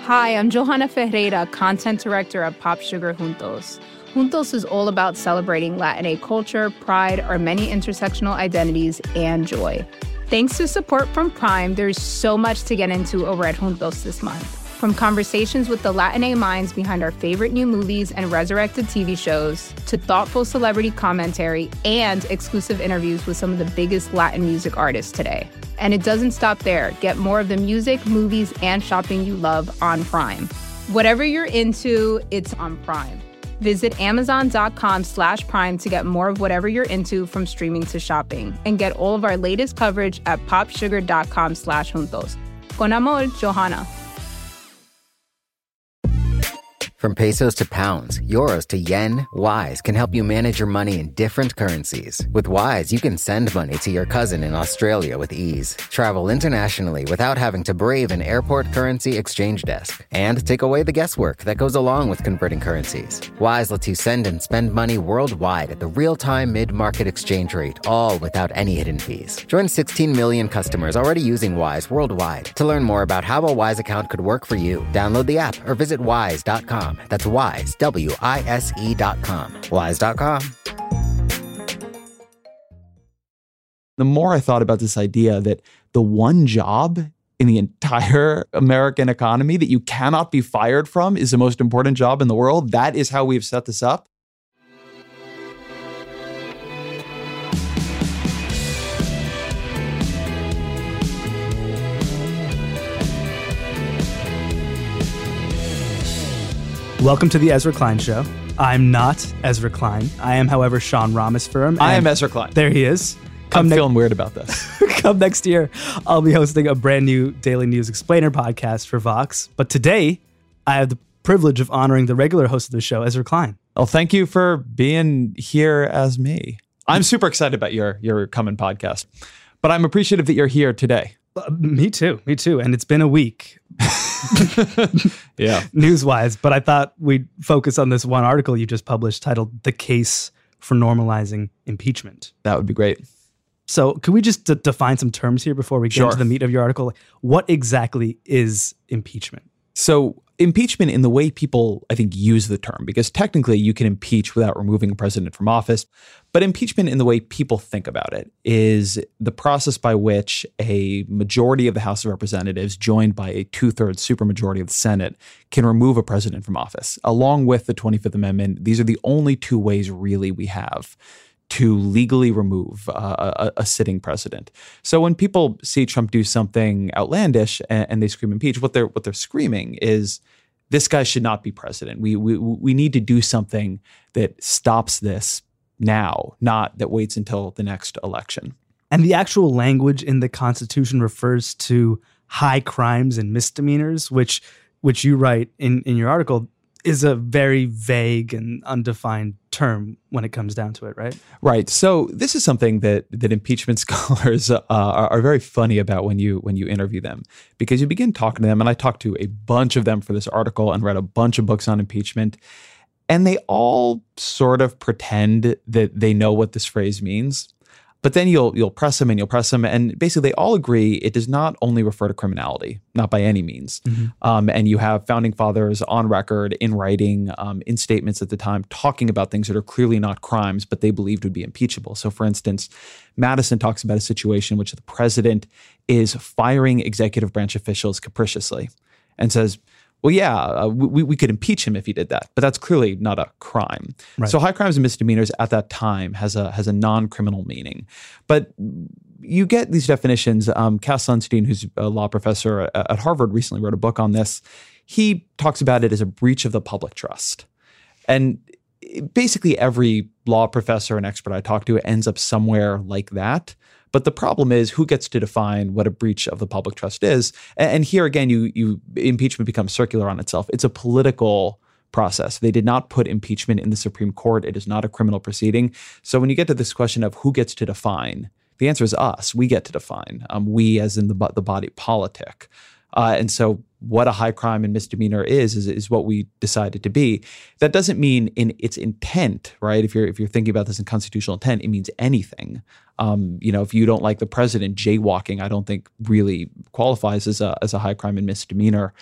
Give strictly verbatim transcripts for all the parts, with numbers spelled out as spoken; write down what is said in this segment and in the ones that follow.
Hi, I'm Johanna Ferreira, content director at Pop Sugar Juntos. Juntos is all about celebrating Latinx culture, pride, our many intersectional identities, and joy. Thanks to support from Prime, there's so much to get into over at Juntos this month. From conversations with the Latinx minds behind our favorite new movies and resurrected T V shows, to thoughtful celebrity commentary and exclusive interviews with some of the biggest Latin music artists today. And it doesn't stop there. Get more of the music, movies, and shopping you love on Prime. Whatever you're into, it's on Prime. Visit amazon.com slash prime to get more of whatever you're into, from streaming to shopping. And get all of our latest coverage at popsugar.com slash juntos. Con amor, Johanna. From pesos to pounds, euros to yen, Wise can help you manage your money in different currencies. With Wise, you can send money to your cousin in Australia with ease, travel internationally without having to brave an airport currency exchange desk, and take away the guesswork that goes along with converting currencies. Wise lets you send and spend money worldwide at the real-time mid-market exchange rate, all without any hidden fees. Join sixteen million customers already using Wise worldwide. To learn more about how a Wise account could work for you, download the app or visit wise dot com. That's Wise, W I S E dot com. Wise dot com. The more I thought about this idea that the one job in the entire American economy that you cannot be fired from is the most important job in the world, that is how we've set this up. Welcome to the Ezra Klein Show. I'm not Ezra Klein. I am, however, Sean Rameswaram. I am Ezra Klein. There he is. Come I'm ne- feeling weird about this. Come next year, I'll be hosting a brand new Daily News Explainer podcast for Vox. But today, I have the privilege of honoring the regular host of the show, Ezra Klein. Well, thank you for being here as me. I'm super excited about your, your coming podcast, but I'm appreciative that you're here today. Uh, me too. Me too. And it's been a week. Yeah. News-wise, but I thought we'd focus on this one article you just published titled "The Case for Normalizing Impeachment." That would be great. So could we just d- define some terms here before we get Sure. into the meat of your article? What exactly is impeachment? So impeachment, in the way people, I think, use the term, because technically you can impeach without removing a president from office, but impeachment in the way people think about it is the process by which a majority of the House of Representatives, joined by a two-thirds supermajority of the Senate, can remove a president from office. Along with the twenty-fifth Amendment, these are the only two ways really we have to legally remove uh, a, a sitting president. So when people see Trump do something outlandish and, and they scream impeach, what they're what they're screaming is, this guy should not be president. We we we need to do something that stops this now, not that waits until the next election. And the actual language in the Constitution refers to high crimes and misdemeanors, which which you write in, in your article is a very vague and undefined term when it comes down to it, right? Right. So this is something that that impeachment scholars uh, are, are very funny about when you when you interview them, because you begin talking to them, and I talked to a bunch of them for this article and read a bunch of books on impeachment, and they all sort of pretend that they know what this phrase means. But then you'll you'll press them and you'll press them, and basically they all agree it does not only refer to criminality, not by any means. Mm-hmm. Um, and you have founding fathers on record, in writing, um, in statements at the time, talking about things that are clearly not crimes, but they believed would be impeachable. So, for instance, Madison talks about a situation in which the president is firing executive branch officials capriciously, and says, well, yeah, uh, we, we could impeach him if he did that, but that's clearly not a crime. Right. So high crimes and misdemeanors at that time has a has a non-criminal meaning. But you get these definitions. Um, Cass Sunstein, who's a law professor at, at Harvard, recently wrote a book on this. He talks about it as a breach of the public trust. And basically every law professor and expert I talk to ends up somewhere like that. But the problem is, who gets to define what a breach of the public trust is? And here again, you you impeachment becomes circular on itself. It's a political process. They did not put impeachment in the Supreme Court. It is not a criminal proceeding. So when you get to this question of who gets to define, the answer is us. We get to define. Um, we, as in the the body politic. Uh, and so what a high crime and misdemeanor is, is, is what we decided to be. That doesn't mean in its intent, right? If you're if you're thinking about this in constitutional intent, it means anything. Um, you know, if you don't like the president, jaywalking, I don't think really qualifies as a as a high crime and misdemeanor.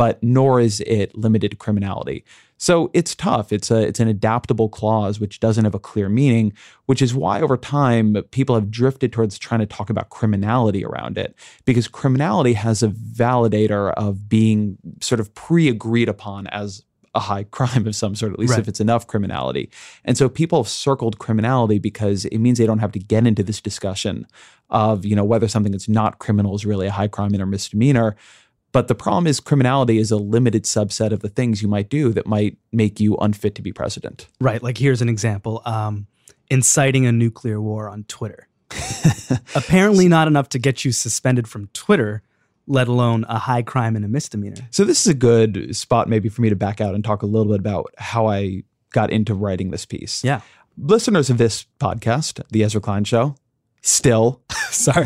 but nor is it limited to criminality. So it's tough. It's a it's an adaptable clause which doesn't have a clear meaning, which is why over time people have drifted towards trying to talk about criminality around it, because criminality has a validator of being sort of pre-agreed upon as a high crime of some sort, at least right. if it's enough criminality. And so people have circled criminality because it means they don't have to get into this discussion of, you know, whether something that's not criminal is really a high crime or misdemeanor. But the problem is criminality is a limited subset of the things you might do that might make you unfit to be president. Right. Like here's an example. Um, inciting a nuclear war on Twitter. Apparently not enough to get you suspended from Twitter, let alone a high crime and a misdemeanor. So this is a good spot maybe for me to back out and talk a little bit about how I got into writing this piece. Yeah. Listeners of this podcast, The Ezra Klein Show, still, sorry,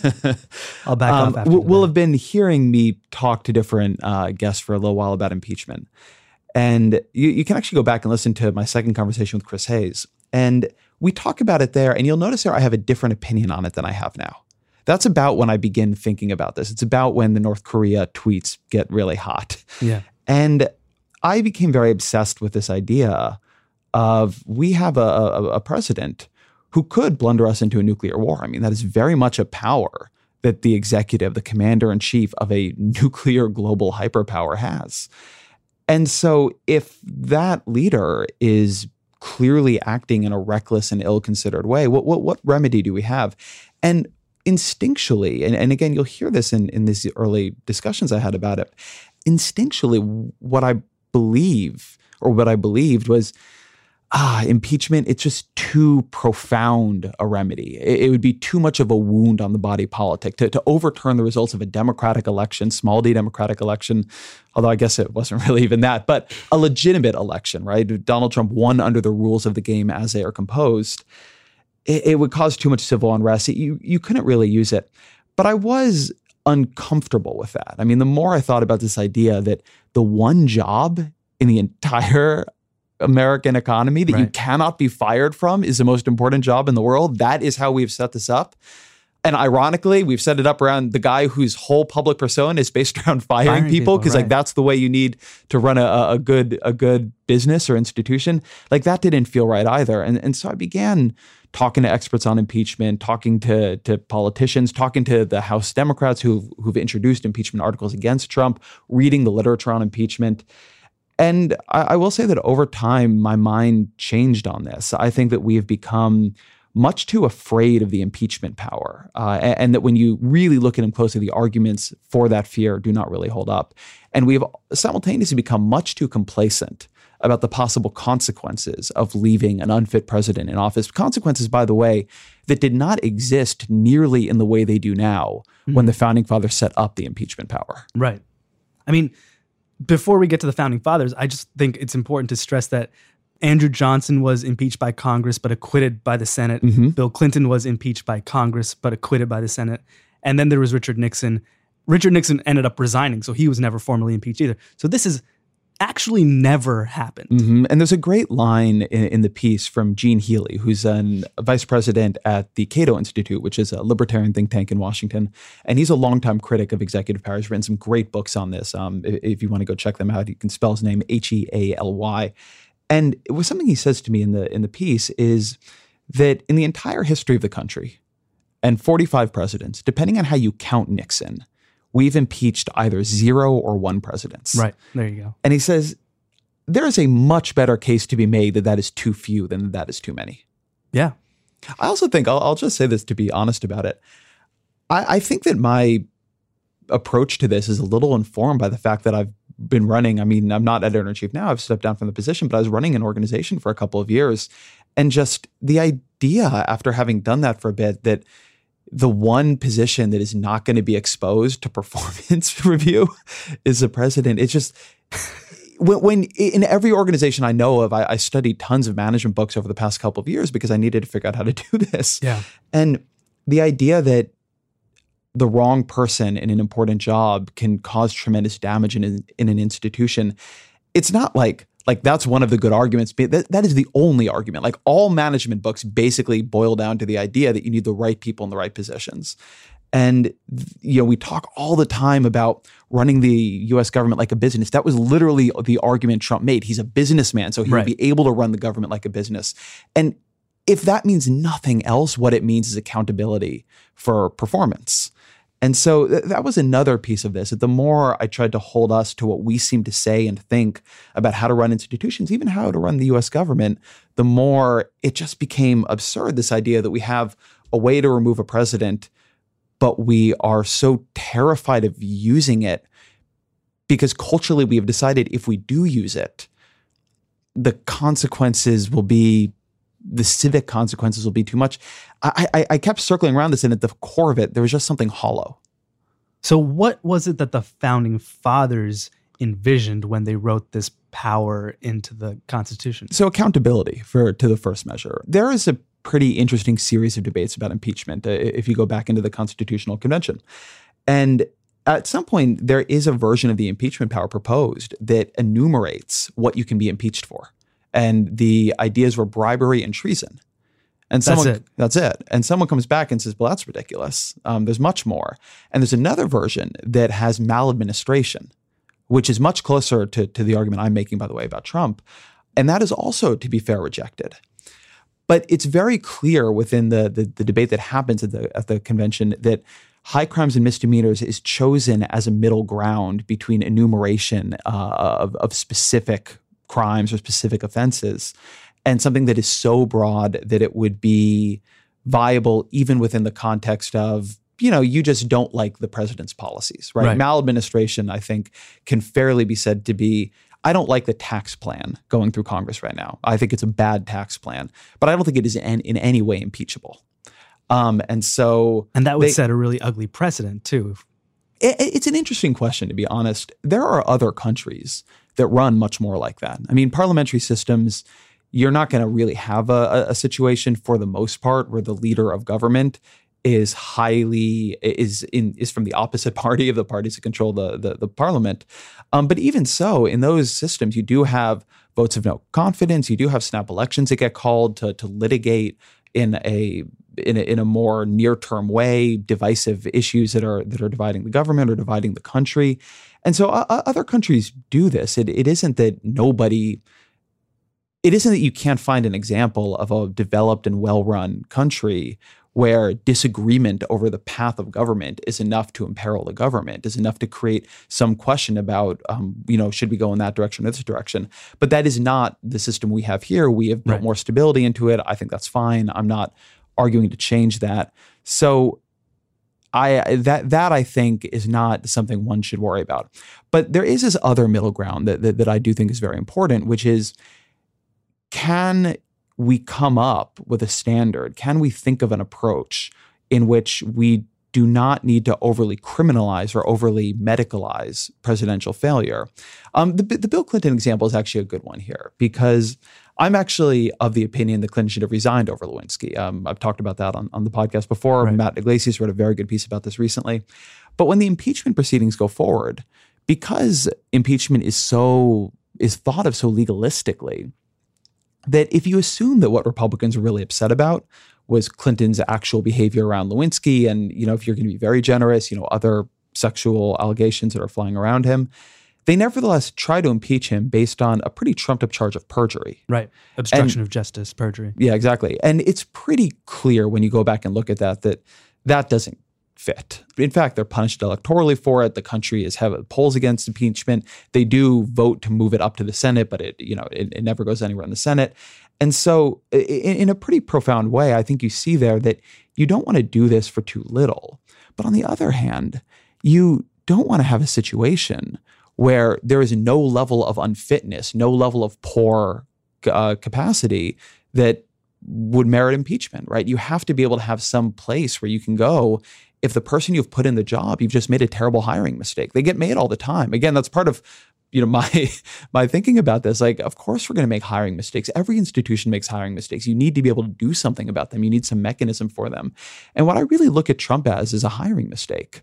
I'll back um, off after will, that. will have been hearing me talk to different uh, guests for a little while about impeachment. And you, you can actually go back and listen to my second conversation with Chris Hayes. And we talk about it there, and you'll notice there I have a different opinion on it than I have now. That's about when I begin thinking about this. It's about when the North Korea tweets get really hot. Yeah. And I became very obsessed with this idea of we have a, a, a president who could blunder us into a nuclear war. I mean, that is very much a power that the executive, the commander-in-chief of a nuclear global hyperpower has. And so if that leader is clearly acting in a reckless and ill-considered way, what what, what remedy do we have? And instinctually, and, and again, you'll hear this in, in these early discussions I had about it, instinctually, what I believe, or what I believed was, ah, impeachment, it's just too profound a remedy. It, it would be too much of a wound on the body politic to, to overturn the results of a democratic election, small d democratic election, although I guess it wasn't really even that, but a legitimate election, right? Donald Trump won under the rules of the game as they are composed. It, it would cause too much civil unrest. It, you, you couldn't really use it. But I was uncomfortable with that. I mean, the more I thought about this idea that the one job in the entire American economy that right. you cannot be fired from is the most important job in the world. That is how we've set this up. And ironically, we've set it up around the guy whose whole public persona is based around firing, Firing people, people, because right. like that's the way you need to run a, a good a good business or institution. Like that didn't feel right either. And and so I began talking to experts on impeachment, talking to to politicians, talking to the House Democrats who've who've introduced impeachment articles against Trump, reading the literature on impeachment. And I, I will say that over time, my mind changed on this. I think that we have become much too afraid of the impeachment power, uh, and, and that when you really look at them closely, the arguments for that fear do not really hold up. And we have simultaneously become much too complacent about the possible consequences of leaving an unfit president in office. Consequences, by the way, that did not exist nearly in the way they do now mm-hmm. when the Founding Fathers set up the impeachment power. Right. I mean, before we get to the Founding Fathers, I just think it's important to stress that Andrew Johnson was impeached by Congress but acquitted by the Senate. Mm-hmm. Bill Clinton was impeached by Congress but acquitted by the Senate. And then there was Richard Nixon. Richard Nixon ended up resigning, so he was never formally impeached either. So this is actually never happened. Mm-hmm. And there's a great line in, in the piece from Gene Healy, who's an, a vice president at the Cato Institute, which is a libertarian think tank in Washington. And he's a longtime critic of executive power. He's written some great books on this. Um, if, if you want to go check them out, you can spell his name H E A L Y. And it was something he says to me in the in the piece is that in the entire history of the country and forty-five presidents, depending on how you count Nixon, we've impeached either zero or one presidents. Right. There you go. And he says, there is a much better case to be made that that is too few than that is too many. Yeah. I also think, I'll, I'll just say this to be honest about it. I, I think that my approach to this is a little informed by the fact that I've been running. I mean, I'm not editor-in-chief now. I've stepped down from the position, but I was running an organization for a couple of years. And just the idea after having done that for a bit that the one position that is not going to be exposed to performance review is the president. It's just when, when in every organization I know of, I, I studied tons of management books over the past couple of years because I needed to figure out how to do this. Yeah. And the idea that the wrong person in an important job can cause tremendous damage in, in an institution, it's not like, like that's one of the good arguments. That, that is the only argument. Like all management books basically boil down to the idea that you need the right people in the right positions. And, you know, we talk all the time about running the U S government like a business. That was literally the argument Trump made. He's a businessman, so he Right. would be able to run the government like a business. And if that means nothing else, what it means is accountability for performance. And so th- that was another piece of this. The more I tried to hold us to what we seem to say and think about how to run institutions, even how to run the U S government, the more it just became absurd, this idea that we have a way to remove a president, but we are so terrified of using it because culturally we have decided if we do use it, the consequences will be, the civic consequences will be too much. I, I, I kept circling around this, and at the core of it, there was just something hollow. So what was it that the founding fathers envisioned when they wrote this power into the Constitution? So accountability for to the first measure. There is a pretty interesting series of debates about impeachment uh, if you go back into the Constitutional Convention. And at some point, there is a version of the impeachment power proposed that enumerates what you can be impeached for. And the ideas were bribery and treason. And someone, That's it. That's it. And someone comes back and says, well, that's ridiculous. Um, there's much more. And there's another version that has maladministration, which is much closer to, to the argument I'm making, by the way, about Trump. And that is also, to be fair, rejected. But it's very clear within the, the, the debate that happens at the, at the convention that high crimes and misdemeanors is chosen as a middle ground between enumeration uh, of, of specific crimes or specific offenses, and something that is so broad that it would be viable even within the context of, you know, you just don't like the president's policies, right? Right. Maladministration, I think, can fairly be said to be, I don't like the tax plan going through Congress right now. I think it's a bad tax plan, but I don't think it is in, in any way impeachable. Um, and so, And that would they, set a really ugly precedent too. it, it's an interesting question, to be honest. There are other countries that run much more like that. I mean, parliamentary systems, you're not going to really have a, a situation for the most part where the leader of government is highly is in is from the opposite party of the parties that control the the, the parliament. Um, but even so, in those systems, you do have votes of no confidence. You do have snap elections that get called to to litigate in a in a, in a more near term way divisive issues that are that are dividing the government or dividing the country. And so uh, other countries do this. It it isn't that nobody. It isn't that you can't find an example of a developed and well-run country where disagreement over the path of government is enough to imperil the government, is enough to create some question about, um, you know, should we go in that direction or this direction? But that is not the system we have here. We have built Right. more stability into it. I think that's fine. I'm not arguing to change that. So I that that I think is not something one should worry about. But there is this other middle ground that that, that I do think is very important, which is, can we come up with a standard? Can we think of an approach in which we do not need to overly criminalize or overly medicalize presidential failure? Um, the, the Bill Clinton example is actually a good one here, because I'm actually of the opinion that Clinton should have resigned over Lewinsky. Um, I've talked about that on, on the podcast before. Right. Matt Iglesias wrote a very good piece about this recently. But when the impeachment proceedings go forward, because impeachment is so is thought of so legalistically, that if you assume that what Republicans are really upset about was Clinton's actual behavior around Lewinsky, and, you know, if you're going to be very generous, you know, other sexual allegations that are flying around him, they nevertheless try to impeach him based on a pretty trumped up charge of perjury. Right. Obstruction And- of justice, perjury. Yeah, exactly. And it's pretty clear when you go back and look at that, that that doesn't fit. In fact, they're punished electorally for it. The country is having polls against impeachment. They do vote to move it up to the Senate, but it, you know, it, it never goes anywhere in the Senate. And so in, in a pretty profound way, I think you see there that you don't want to do this for too little. But on the other hand, you don't want to have a situation where there is no level of unfitness, no level of poor uh, capacity that would merit impeachment, right? You have to be able to have some place where you can go. If the person you've put in the job, you've just made a terrible hiring mistake. They get made all the time. Again, that's part of, you know, my my thinking about this. Like, of course we're going to make hiring mistakes. Every institution makes hiring mistakes. You need to be able to do something about them. You need some mechanism for them. And what I really look at Trump as is a hiring mistake.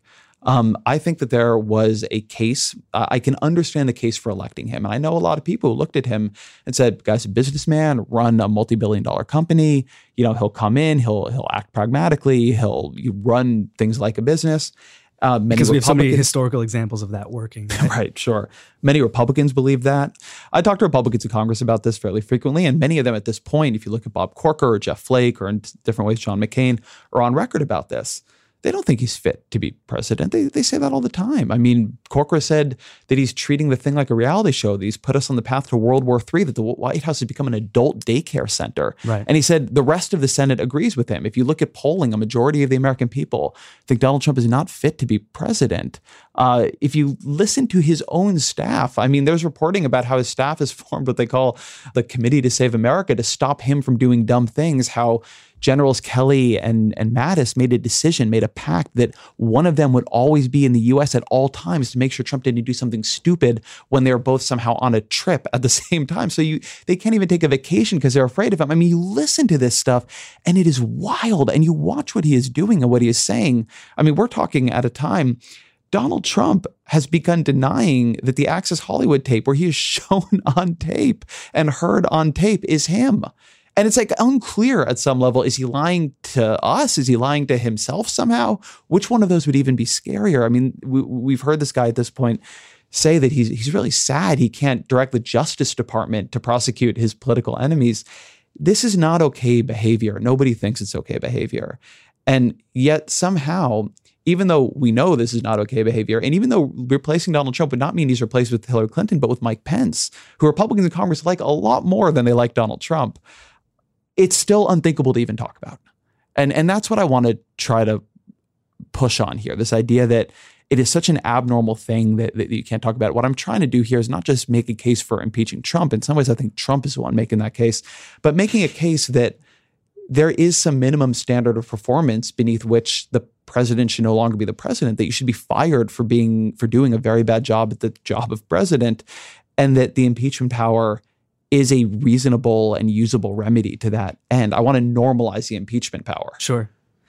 Um, I think that there was a case. Uh, I can understand the case for electing him. And I know a lot of people who looked at him and said, guy's a businessman, run a multi-billion dollar company. You know, he'll come in, he'll he'll act pragmatically, he'll run things like a business. Uh, many because we have so many Republicans- historical examples of that working. Right? Right, sure. Many Republicans believe that. I talk to Republicans in Congress about this fairly frequently, and many of them at this point, if you look at Bob Corker or Jeff Flake or in different ways, John McCain, are on record about this. They don't think he's fit to be president. They they say that all the time. I mean, Corker said that he's treating the thing like a reality show, that he's put us on the path to World War Three, that the White House has become an adult daycare center. Right. And he said the rest of the Senate agrees with him. If you look at polling, a majority of the American people think Donald Trump is not fit to be president. Uh, if you listen to his own staff, I mean, there's reporting about how his staff has formed what they call the Committee to Save America to stop him from doing dumb things, how Generals Kelly and, and Mattis made a decision, made a pact that one of them would always be in the U S at all times to make sure Trump didn't do something stupid when they were both somehow on a trip at the same time. So you they can't even take a vacation because they're afraid of him. I mean, you listen to this stuff and it is wild, and you watch what he is doing and what he is saying. I mean, we're talking at a time Donald Trump has begun denying that the Access Hollywood tape, where he is shown on tape and heard on tape, is him. And it's like unclear at some level. Is he lying to us? Is he lying to himself somehow? Which one of those would even be scarier? I mean, we, we've heard this guy at this point say that he's he's really sad he can't direct the Justice Department to prosecute his political enemies. This is not okay behavior. Nobody thinks it's okay behavior. And yet somehow, even though we know this is not okay behavior, and even though replacing Donald Trump would not mean he's replaced with Hillary Clinton, but with Mike Pence, who Republicans in Congress like a lot more than they like Donald Trump, it's still unthinkable to even talk about. And, and that's what I want to try to push on here, this idea that it is such an abnormal thing that, that you can't talk about. What I'm trying to do here is not just make a case for impeaching Trump. In some ways, I think Trump is the one making that case, but making a case that there is some minimum standard of performance beneath which the president should no longer be the president, that you should be fired for being for doing a very bad job at the job of president, and that the impeachment power is a reasonable and usable remedy to that end. I want to normalize the impeachment power. Sure.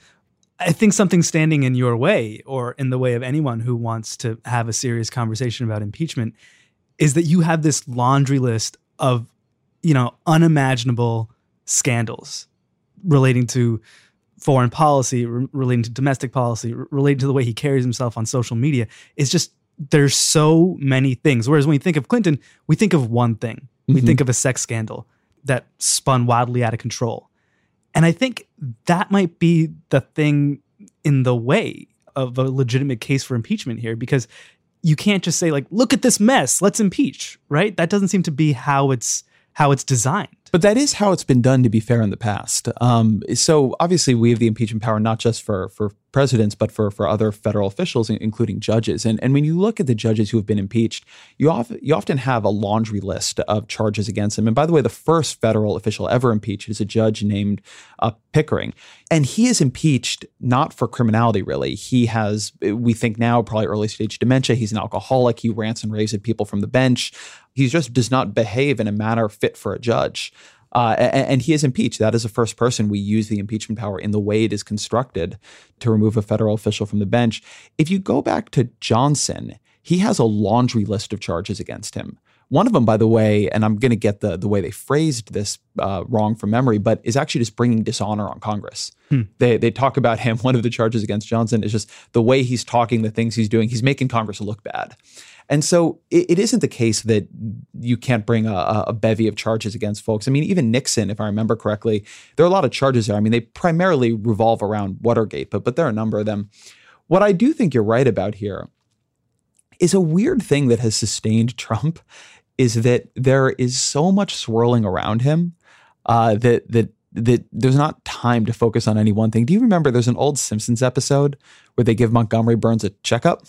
I think something standing in your way, or in the way of anyone who wants to have a serious conversation about impeachment, is that you have this laundry list of, you know, unimaginable scandals relating to foreign policy, re- relating to domestic policy, re- relating to the way he carries himself on social media. It's just, there's so many things. Whereas when we think of Clinton, we think of one thing. We mm-hmm. think of a sex scandal that spun wildly out of control. And I think that might be the thing in the way of a legitimate case for impeachment here, because you can't just say, like, look at this mess, let's impeach, right? That doesn't seem to be how it's how it's designed. But that is how it's been done, to be fair, in the past. Um, so obviously we have the impeachment power not just for for presidents, but for for other federal officials, including judges. And and when you look at the judges who have been impeached, you often you often have a laundry list of charges against them. And by the way, the first federal official ever impeached is a judge named uh, Pickering, and he is impeached not for criminality. Really, he has, we think now, probably early stage dementia. He's an alcoholic. He rants and raves at people from the bench. He just does not behave in a manner fit for a judge. Uh, and, and he is impeached. That is the first person we use the impeachment power in the way it is constructed to remove a federal official from the bench. If you go back to Johnson, he has a laundry list of charges against him. One of them, by the way, and I'm going to get the, the way they phrased this uh, wrong from memory, but is actually just bringing dishonor on Congress. Hmm. They they talk about him. One of the charges against Johnson is just the way he's talking, the things he's doing. He's making Congress look bad. And so it, it isn't the case that you can't bring a, a bevy of charges against folks. I mean, even Nixon, if I remember correctly, there are a lot of charges there. I mean, they primarily revolve around Watergate, but but there are a number of them. What I do think you're right about here is a weird thing that has sustained Trump is that there is so much swirling around him uh, that that that there's not time to focus on any one thing. Do you remember there's an old Simpsons episode where they give Montgomery Burns a checkup?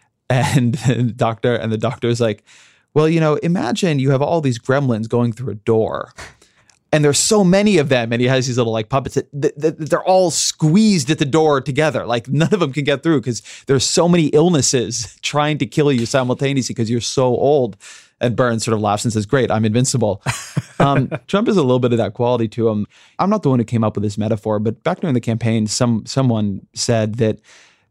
And the doctor and the doctor is like, well, you know, imagine you have all these gremlins going through a door, and there's so many of them, and he has these little like puppets that, that, that they're all squeezed at the door together. Like none of them can get through because there's so many illnesses trying to kill you simultaneously because you're so old. And Burns sort of laughs and says, great, I'm invincible. Um, Trump has a little bit of that quality to him. I'm not the one who came up with this metaphor, but back during the campaign, some someone said that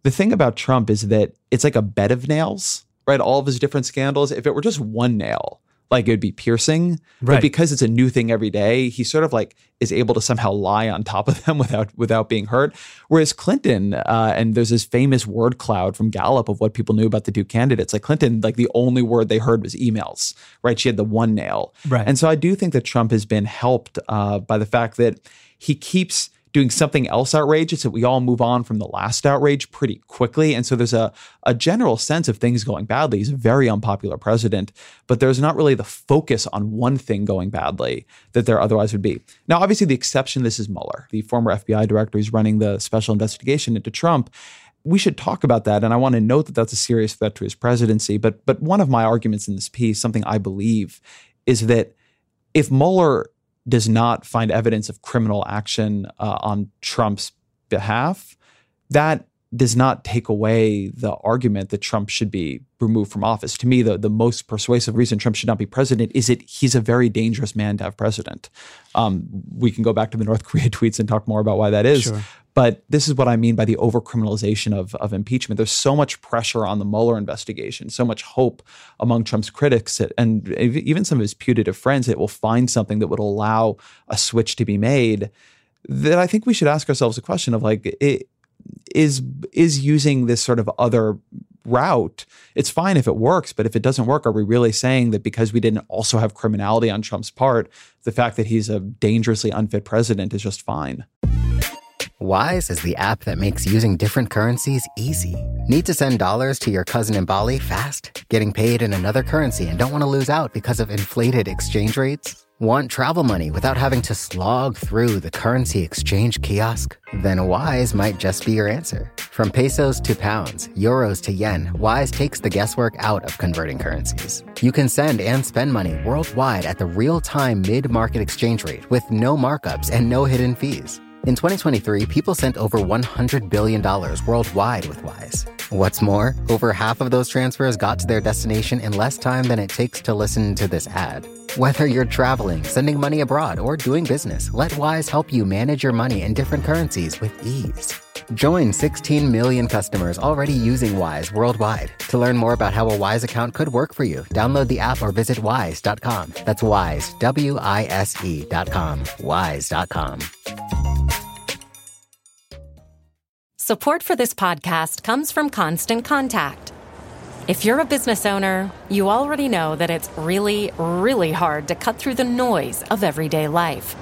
the thing about Trump is that it's like a bed of nails, right? All of his different scandals. If it were just one nail, like it would be piercing. Right. But because it's a new thing every day, he sort of like is able to somehow lie on top of them without without being hurt. Whereas Clinton, uh, and there's this famous word cloud from Gallup of what people knew about the two candidates. Like Clinton, like the only word they heard was emails, right? She had the one nail. Right. And so I do think that Trump has been helped uh, by the fact that he keeps doing something else outrageous, that we all move on from the last outrage pretty quickly. And so there's a, a general sense of things going badly. He's a very unpopular president, but there's not really the focus on one thing going badly that there otherwise would be. Now, obviously, the exception to this is Mueller, the former F B I director who's running the special investigation into Trump. We should talk about that. And I want to note that that's a serious threat to his presidency. But, but one of my arguments in this piece, something I believe, is that if Mueller does not find evidence of criminal action uh, on Trump's behalf, that does not take away the argument that Trump should be removed from office. To me, the, the most persuasive reason Trump should not be president is that he's a very dangerous man to have president. Um, we can go back to the North Korea tweets and talk more about why that is. Sure. But this is what I mean by the over-criminalization of, of impeachment. There's so much pressure on the Mueller investigation, so much hope among Trump's critics that, and even some of his putative friends that will find something that would allow a switch to be made, that I think we should ask ourselves a question of like, it, is, is using this sort of other route, it's fine if it works, but if it doesn't work, are we really saying that because we didn't also have criminality on Trump's part, the fact that he's a dangerously unfit president is just fine? Wise is the app that makes using different currencies easy. Need to send dollars to your cousin in Bali fast? Getting paid in another currency and don't want to lose out because of inflated exchange rates? Want travel money without having to slog through the currency exchange kiosk? Then Wise might just be your answer. From pesos to pounds, euros to yen, Wise takes the guesswork out of converting currencies. You can send and spend money worldwide at the real-time mid-market exchange rate with no markups and no hidden fees. In twenty twenty-three, people sent over one hundred billion dollars worldwide with Wise. What's more, over half of those transfers got to their destination in less time than it takes to listen to this ad. Whether you're traveling, sending money abroad, or doing business, let Wise help you manage your money in different currencies with ease. Join sixteen million customers already using Wise worldwide. To learn more about how a Wise account could work for you, download the app or visit wise dot com. That's Wise, W I S E dot com. wise dot com. Support for this podcast comes from Constant Contact. If you're a business owner, you already know that it's really, really hard to cut through the noise of everyday life.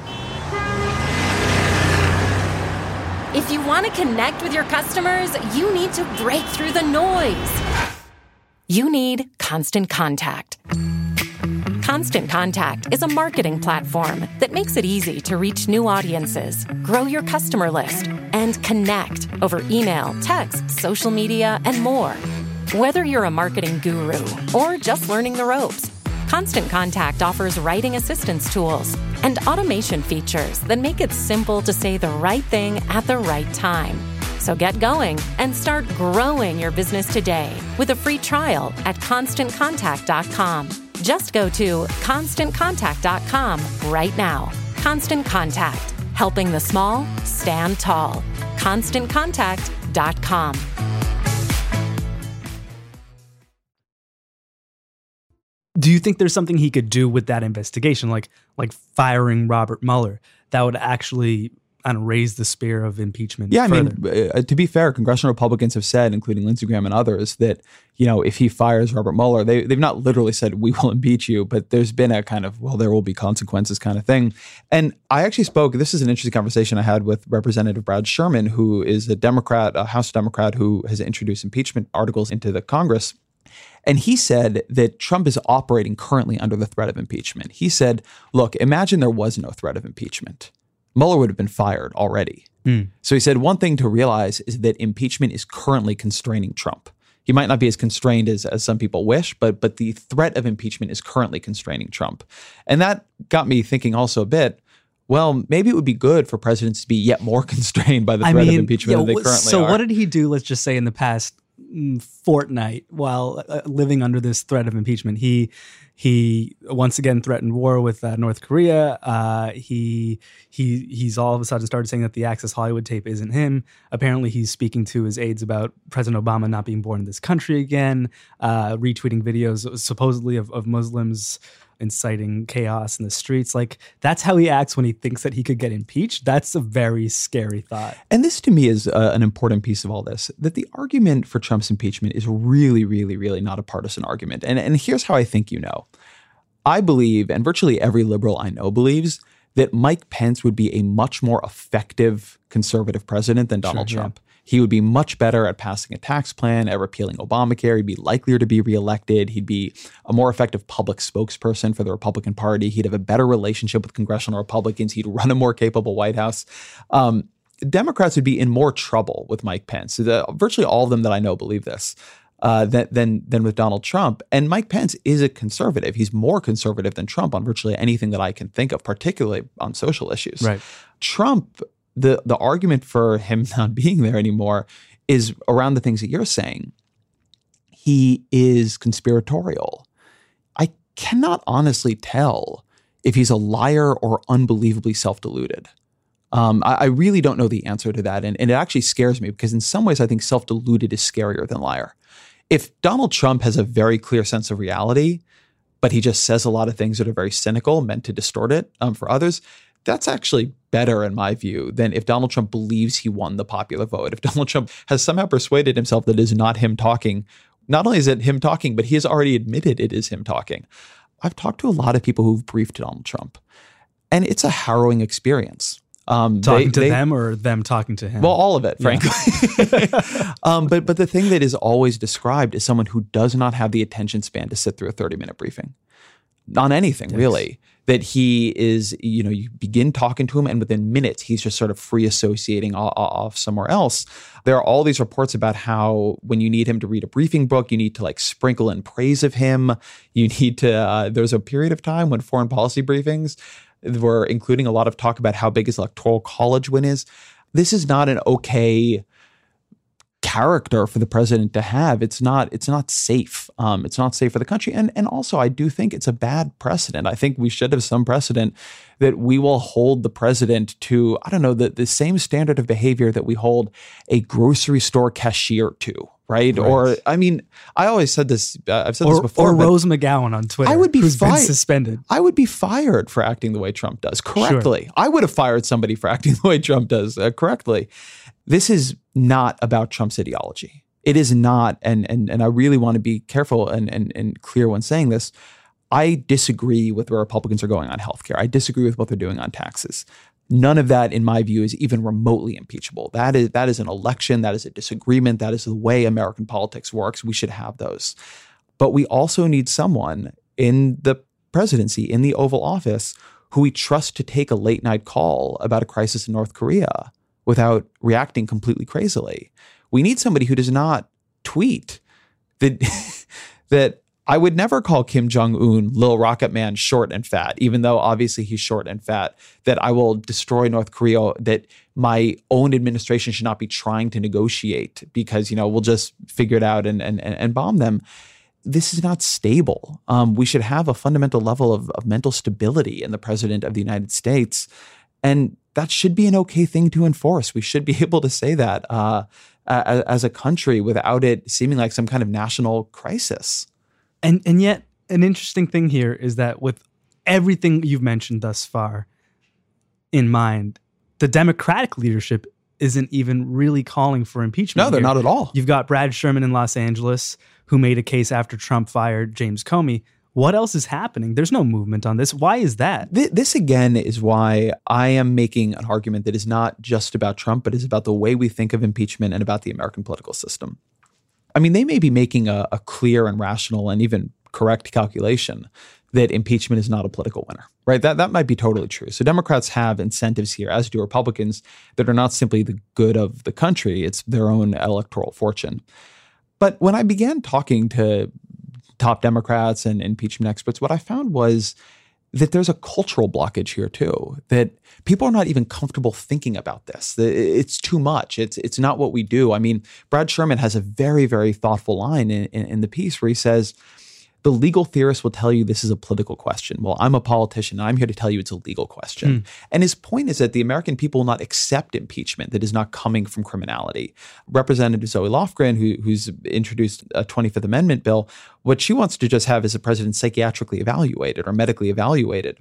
If you want to connect with your customers, you need to break through the noise. You need Constant Contact. Constant Contact is a marketing platform that makes it easy to reach new audiences, grow your customer list, and connect over email, text, social media, and more. Whether you're a marketing guru or just learning the ropes, Constant Contact offers writing assistance tools and automation features that make it simple to say the right thing at the right time. So get going and start growing your business today with a free trial at constant contact dot com. Just go to constant contact dot com right now. Constant Contact, helping the small stand tall. constant contact dot com. Do you think there's something he could do with that investigation, like like firing Robert Mueller, that would actually and raise the spear of impeachment? Yeah, further? I mean, uh, to be fair, congressional Republicans have said, including Lindsey Graham and others, that, you know, if he fires Robert Mueller, they, they've not literally said, we will impeach you, but there's been a kind of, well, there will be consequences kind of thing. And I actually spoke, this is an interesting conversation I had with Representative Brad Sherman, who is a Democrat, a House Democrat who has introduced impeachment articles into the Congress. And he said that Trump is operating currently under the threat of impeachment. He said, look, imagine there was no threat of impeachment. Mueller would have been fired already. Mm. So he said one thing to realize is that impeachment is currently constraining Trump. He might not be as constrained as, as some people wish, but but the threat of impeachment is currently constraining Trump. And that got me thinking also a bit, well, maybe it would be good for presidents to be yet more constrained by the threat I mean, of impeachment yeah, than they currently so are. So what did he do, let's just say, in the past fortnight while uh, living under this threat of impeachment? He He once again threatened war with uh, North Korea. Uh, he he he's all of a sudden started saying that the Access Hollywood tape isn't him. Apparently, he's speaking to his aides about President Obama not being born in this country again. Uh, retweeting videos supposedly of, of Muslims inciting chaos in the streets. Like, that's how he acts when he thinks that he could get impeached. That's a very scary thought. And this to me is uh, an important piece of all this, that the argument for Trump's impeachment is really, really, really not a partisan argument. And, and here's how I think you know. I believe, and virtually every liberal I know believes, that Mike Pence would be a much more effective conservative president than Donald Sure, Trump. Yeah. He would be much better at passing a tax plan, at repealing Obamacare. He'd be likelier to be reelected. He'd be a more effective public spokesperson for the Republican Party. He'd have a better relationship with congressional Republicans. He'd run a more capable White House. Um, Democrats would be in more trouble with Mike Pence. The, virtually all of them that I know believe this. Uh, than, than than with Donald Trump. And Mike Pence is a conservative. He's more conservative than Trump on virtually anything that I can think of, particularly on social issues. Right. Trump, the the argument for him not being there anymore is around the things that you're saying. He is conspiratorial. I cannot honestly tell if he's a liar or unbelievably self-deluded. Um, I, I really don't know the answer to that. And, and it actually scares me because in some ways I think self-deluded is scarier than liar. If Donald Trump has a very clear sense of reality, but he just says a lot of things that are very cynical, meant to distort it um, for others, that's actually better in my view than if Donald Trump believes he won the popular vote. If Donald Trump has somehow persuaded himself that it is not him talking, not only is it him talking, but he has already admitted it is him talking. I've talked to a lot of people who've briefed Donald Trump, and it's a harrowing experience. Um, talking they, to they, them or them talking to him? Well, all of it, frankly. Yeah. um, but but the thing that is always described is someone who does not have the attention span to sit through a thirty-minute briefing on anything, yes. really. That he is, you know, you begin talking to him and within minutes, he's just sort of free associating off, off somewhere else. There are all these reports about how when you need him to read a briefing book, you need to like sprinkle in praise of him. You need to, uh, there was a period of time when foreign policy briefings were including a lot of talk about how big his electoral college win is. This is not an okay character for the president to have. It's not, it's not safe. Um, it's not safe for the country. And, and also, I do think it's a bad precedent. I think we should have some precedent that we will hold the president to, I don't know, the, the same standard of behavior that we hold a grocery store cashier to. Right? right? Or, I mean, I always said this, uh, I've said or, this before. Or Rose McGowan on Twitter, I would be who's fi- been suspended. I would be fired for acting the way Trump does correctly. Sure. I would have fired somebody for acting the way Trump does uh, correctly. This is not about Trump's ideology. It is not, and and and I really want to be careful and, and, and clear when saying this. I disagree with where Republicans are going on healthcare. I disagree with what they're doing on taxes. None of that, in my view, is even remotely impeachable. That is that is an election. That is a disagreement. That is the way American politics works. We should have those. But we also need someone in the presidency, in the Oval Office, who we trust to take a late night call about a crisis in North Korea without reacting completely crazily. We need somebody who does not tweet that that I would never call Kim Jong-un, Lil Rocket Man, short and fat, even though obviously he's short and fat, that I will destroy North Korea, that my own administration should not be trying to negotiate because, you know, we'll just figure it out and and, and bomb them. This is not stable. Um, we should have a fundamental level of, of mental stability in the president of the United States. And that should be an okay thing to enforce. We should be able to say that uh, as a country without it seeming like some kind of national crisis. And and yet, an interesting thing here is that with everything you've mentioned thus far in mind, the Democratic leadership isn't even really calling for impeachment. No, they're here. not at all. You've got Brad Sherman in Los Angeles, who made a case after Trump fired James Comey. What else is happening? There's no movement on this. Why is that? This, again, is why I am making an argument that is not just about Trump, but is about the way we think of impeachment and about the American political system. I mean, they may be making a, a clear and rational and even correct calculation that impeachment is not a political winner, right? That that might be totally true. So Democrats have incentives here, as do Republicans, that are not simply the good of the country. It's their own electoral fortune. But when I began talking to top Democrats and impeachment experts, what I found was that there's a cultural blockage here too, that people are not even comfortable thinking about this. It's too much. It's it's not what we do. I mean, Brad Sherman has a very, very thoughtful line in, in, in the piece where he says, the legal theorists will tell you this is a political question. Well, I'm a politician, and I'm here to tell you it's a legal question. Mm. And his point is that the American people will not accept impeachment that is not coming from criminality. Representative Zoe Lofgren, who, who's introduced a twenty-fifth Amendment bill, what she wants to just have is the president psychiatrically evaluated or medically evaluated.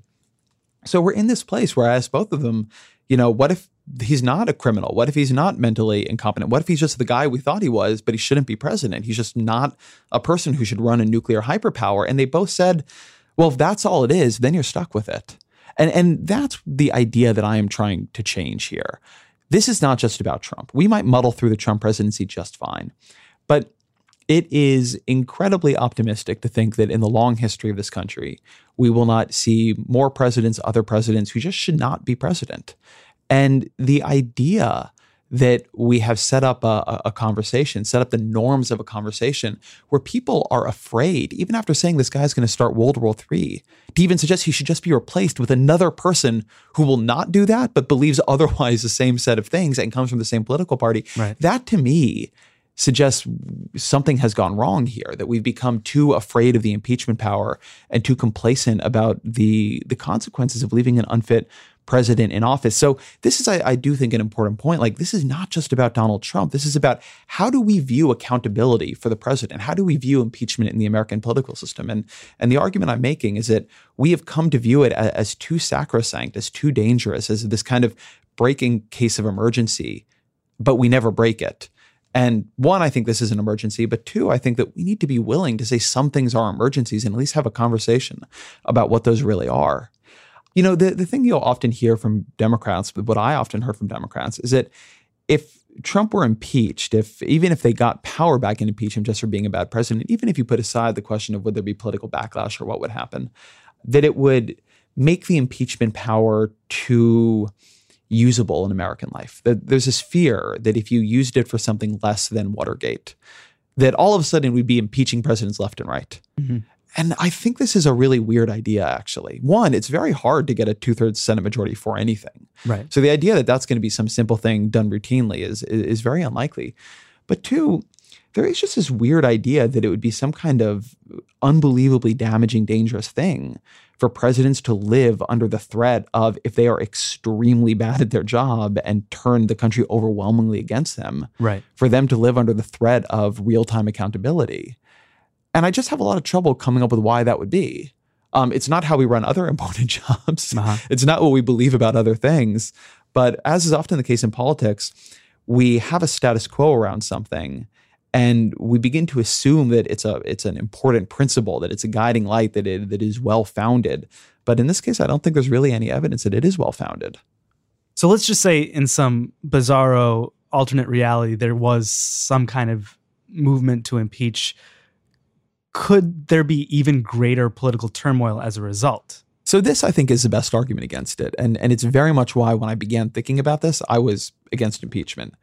So we're in this place where I ask both of them, you know, what if he's not a criminal? What if he's not mentally incompetent? What if he's just the guy we thought he was, but he shouldn't be president? He's just not a person who should run a nuclear hyperpower. And they both said, well, if that's all it is, then you're stuck with it. And, and that's the idea that I am trying to change here. This is not just about Trump. We might muddle through the Trump presidency just fine. But it is incredibly optimistic to think that in the long history of this country, we will not see more presidents, other presidents who just should not be president. And the idea that we have set up a, a conversation, set up the norms of a conversation where people are afraid, even after saying this guy's going to start World War Three, to even suggest he should just be replaced with another person who will not do that, but believes otherwise the same set of things and comes from the same political party. Right. That to me suggests something has gone wrong here, that we've become too afraid of the impeachment power and too complacent about the, the consequences of leaving an unfit president in office. So this is, I, I do think, an important point. Like, this is not just about Donald Trump. This is about how do we view accountability for the president? How do we view impeachment in the American political system? And, and the argument I'm making is that we have come to view it as, as too sacrosanct, as too dangerous, as this kind of breaking case of emergency, but we never break it. And one, I think this is an emergency, but two, I think that we need to be willing to say some things are emergencies and at least have a conversation about what those really are. You know, the, the thing you'll often hear from Democrats, what I often heard from Democrats, is that if Trump were impeached, if even if they got power back and impeached him just for being a bad president, even if you put aside the question of would there be political backlash or what would happen, that it would make the impeachment power too usable in American life. That there's this fear that if you used it for something less than Watergate, that all of a sudden we'd be impeaching presidents left and right. Mm-hmm. And I think this is a really weird idea, actually. One, it's very hard to get a two-thirds Senate majority for anything. Right. So the idea that that's going to be some simple thing done routinely is, is, is very unlikely. But two, there is just this weird idea that it would be some kind of unbelievably damaging, dangerous thing for presidents to live under the threat of, if they are extremely bad at their job and turn the country overwhelmingly against them, right, for them to live under the threat of real-time accountability. And I just have a lot of trouble coming up with why that would be. Um, it's not how we run other important jobs. Uh-huh. It's not what we believe about other things. But as is often the case in politics, we have a status quo around something, and we begin to assume that it's a it's an important principle, that it's a guiding light, that it that is well-founded. But in this case, I don't think there's really any evidence that it is well-founded. So let's just say in some bizarro alternate reality, there was some kind of movement to impeach. Could there be even greater political turmoil as a result? So this, I think, is the best argument against it. And, and it's very much why when I began thinking about this, I was against impeachment.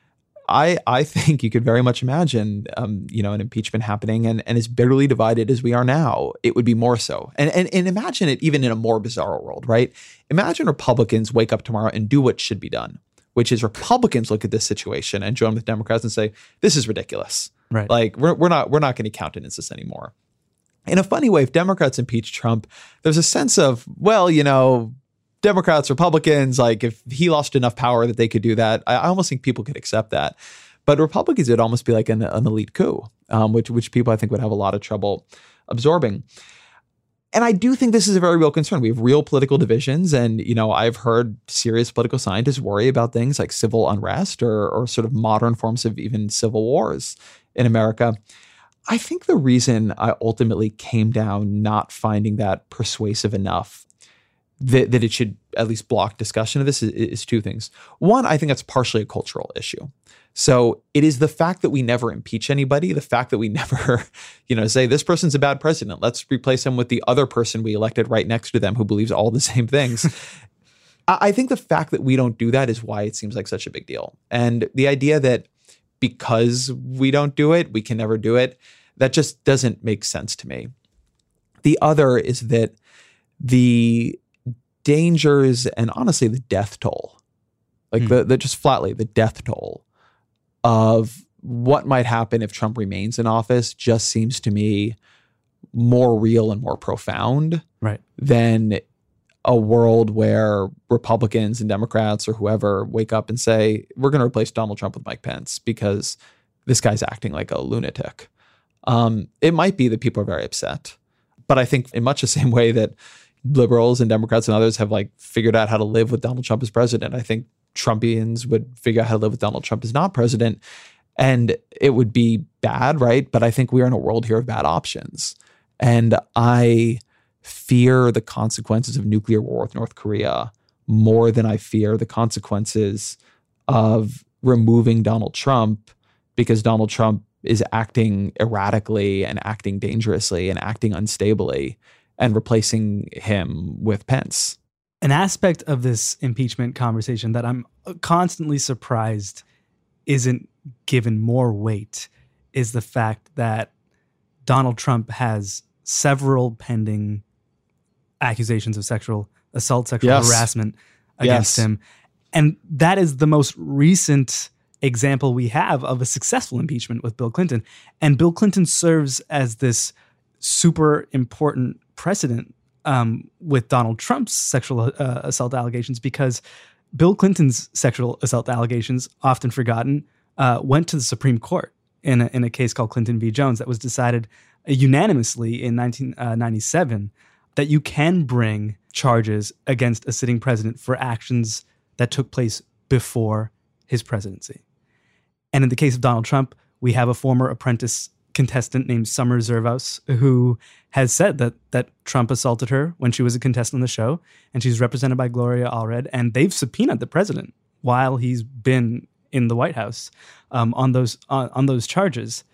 I I think you could very much imagine, um, you know, an impeachment happening, and, and as bitterly divided as we are now, it would be more so. And, and and imagine it even in a more bizarre world, right? Imagine Republicans wake up tomorrow and do what should be done, which is Republicans look at this situation and join with Democrats and say, this is ridiculous. Right. Like we're we're not we're not going to countenance this anymore. In a funny way, if Democrats impeach Trump, there's a sense of, well, you know, Democrats, Republicans, like if he lost enough power that they could do that, I, I almost think people could accept that. But Republicans, it'd almost be like an, an elite coup, um, which which people I think would have a lot of trouble absorbing. And I do think this is a very real concern. We have real political divisions. And, you know, I've heard serious political scientists worry about things like civil unrest or, or sort of modern forms of even civil wars in America. I think the reason I ultimately came down not finding that persuasive enough that, that it should at least block discussion of this is, is two things. One, I think that's partially a cultural issue. So it is the fact that we never impeach anybody, the fact that we never, you know, say this person's a bad president, let's replace him with the other person we elected right next to them who believes all the same things. I think the fact that we don't do that is why it seems like such a big deal. And the idea that because we don't do it, we can never do it, that just doesn't make sense to me. The other is that the dangers and honestly the death toll, like hmm. the, the just flatly the death toll of what might happen if Trump remains in office just seems to me more real and more profound right. than a world where Republicans and Democrats or whoever wake up and say, we're going to replace Donald Trump with Mike Pence because this guy's acting like a lunatic. Um, it might be that people are very upset, but I think in much the same way that liberals and Democrats and others have like figured out how to live with Donald Trump as president, I think Trumpians would figure out how to live with Donald Trump as not president. And it would be bad, right? But I think we are in a world here of bad options. And I fear the consequences of nuclear war with North Korea more than I fear the consequences of removing Donald Trump, because Donald Trump is acting erratically and acting dangerously and acting unstably, and replacing him with Pence. An aspect of this impeachment conversation that I'm constantly surprised isn't given more weight is the fact that Donald Trump has several pending accusations of sexual assault, sexual yes. harassment against yes. him. And that is the most recent example we have of a successful impeachment with Bill Clinton. And Bill Clinton serves as this super important precedent um, with Donald Trump's sexual uh, assault allegations, because Bill Clinton's sexual assault allegations, often forgotten, uh, went to the Supreme Court in a, in a case called Clinton v. Jones that was decided unanimously in nineteen ninety-seven that you can bring charges against a sitting president for actions that took place before his presidency. And in the case of Donald Trump, we have a former Apprentice contestant named Summer Zervos who has said that that Trump assaulted her when she was a contestant on the show, and she's represented by Gloria Allred, and they've subpoenaed the president while he's been in the White House um, on those on, on those charges.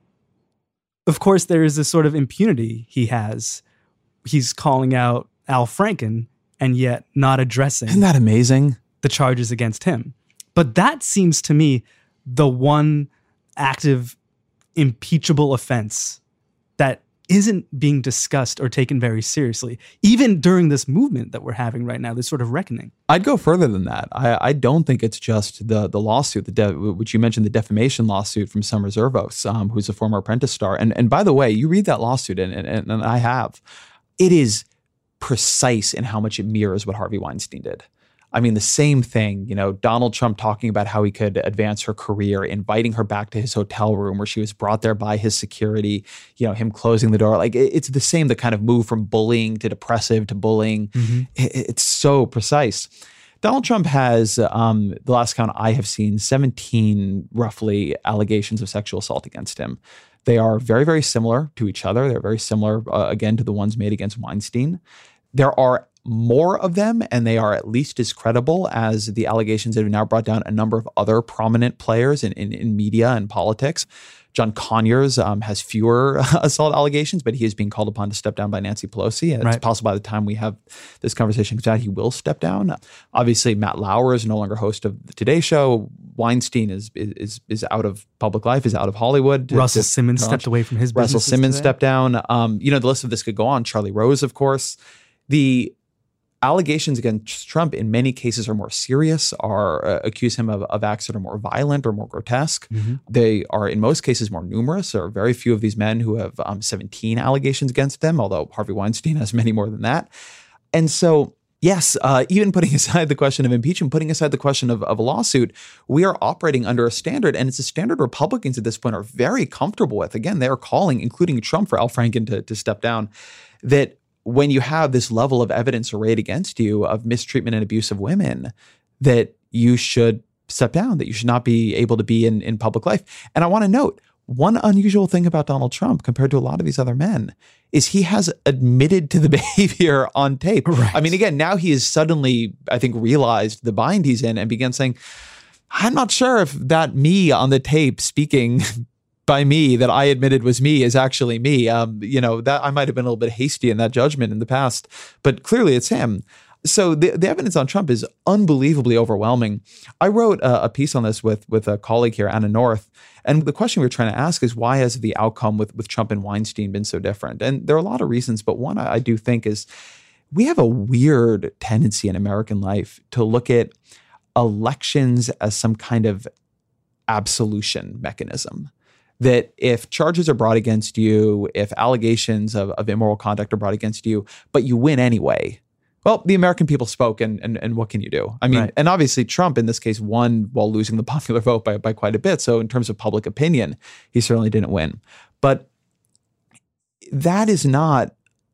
Of course, there is this sort of impunity he has. He's calling out Al Franken and yet not addressing Isn't that amazing? the charges against him. But that seems to me the one active impeachable offense that isn't being discussed or taken very seriously, even during this movement that we're having right now, this sort of reckoning. I'd go further than that. I, I don't think it's just the the lawsuit, the de- which you mentioned, the defamation lawsuit from Summer Zervos, um, who's a former Apprentice star. And and by the way, you read that lawsuit, and, and, and I have. It is precise in how much it mirrors what Harvey Weinstein did. I mean, the same thing, you know, Donald Trump talking about how he could advance her career, inviting her back to his hotel room where she was brought there by his security, you know, him closing the door. Like, it's the same, the kind of move from bullying to depressive to bullying. Mm-hmm. It's so precise. Donald Trump has, um, the last count I have seen, seventeen roughly allegations of sexual assault against him. They are very, very similar to each other. They're very similar, uh, again, to the ones made against Weinstein. There are more of them, and they are at least as credible as the allegations that have now brought down a number of other prominent players in, in, in media and politics. John Conyers um, has fewer assault allegations, but he is being called upon to step down by Nancy Pelosi. It's right. possible by the time we have this conversation comes out, he will step down. Obviously, Matt Lauer is no longer host of the Today Show. Weinstein is is is out of public life, is out of Hollywood. Russell to, Simmons to stepped away from his business. Russell Simmons today. stepped down. Um, you know, the list of this could go on. Charlie Rose, of course. The allegations against Trump in many cases are more serious, are uh, accuse him of, of acts that are more violent or more grotesque. Mm-hmm. They are in most cases more numerous. There are very few of these men who have um, seventeen allegations against them, although Harvey Weinstein has many more than that. And so, yes, uh, even putting aside the question of impeachment, putting aside the question of, of a lawsuit, we are operating under a standard, and it's a standard Republicans at this point are very comfortable with. Again, they are calling, including Trump, for Al Franken to, to step down, that when you have this level of evidence arrayed against you of mistreatment and abuse of women, that you should step down, that you should not be able to be in, in public life. And I want to note, one unusual thing about Donald Trump compared to a lot of these other men is he has admitted to the behavior on tape. Right. I mean, again, now he has suddenly, I think, realized the bind he's in and began saying, I'm not sure if that me on the tape speaking by me that I admitted was me is actually me. Um, you know, that I might have been a little bit hasty in that judgment in the past, but clearly it's him. So the, the evidence on Trump is unbelievably overwhelming. I wrote a, a piece on this with, with a colleague here, Anna North, and the question we were trying to ask is, why has the outcome with, with Trump and Weinstein been so different? And there are a lot of reasons, but one I, I do think is we have a weird tendency in American life to look at elections as some kind of absolution mechanism. that if charges are brought against you, if allegations of, of immoral conduct are brought against you, but you win anyway, well, the American people spoke, and and, and what can you do? I mean, right. And obviously Trump in this case won while losing the popular vote by, by quite a bit. So in terms of public opinion, he certainly didn't win. But that is not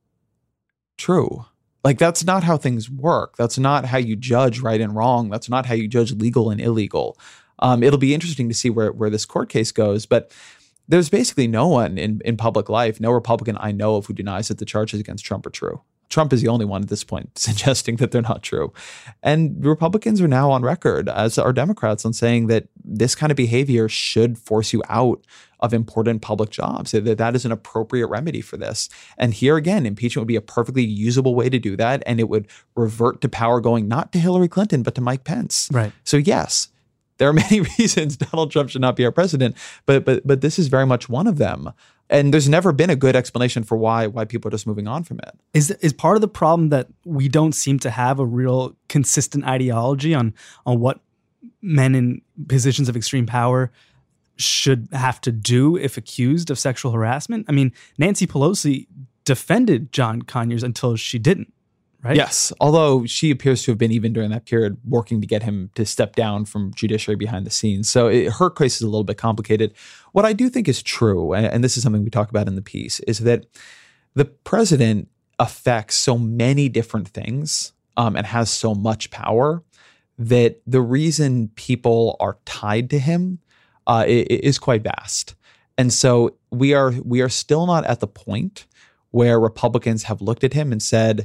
true. Like, that's not how things work. That's not how you judge right and wrong. That's not how you judge legal and illegal. Um, it'll be interesting to see where, where this court case goes. But there's basically no one in, in public life, no Republican I know of, who denies that the charges against Trump are true. Trump is the only one at this point suggesting that they're not true. And Republicans are now on record, as are Democrats, on saying that this kind of behavior should force you out of important public jobs, that that is an appropriate remedy for this. And here again, impeachment would be a perfectly usable way to do that. And it would revert to power going not to Hillary Clinton, but to Mike Pence. Right. So yes, there are many reasons Donald Trump should not be our president, but but but this is very much one of them. And there's never been a good explanation for why why people are just moving on from it. Is is part of the problem that we don't seem to have a real consistent ideology on on what men in positions of extreme power should have to do if accused of sexual harassment? I mean, Nancy Pelosi defended John Conyers until she didn't, right? Yes, although she appears to have been, even during that period, working to get him to step down from judiciary behind the scenes. So it, her case is a little bit complicated. What I do think is true, and, and this is something we talk about in the piece, is that the president affects so many different things um, and has so much power that the reason people are tied to him uh, is quite vast. And so we are we are still not at the point where Republicans have looked at him and said,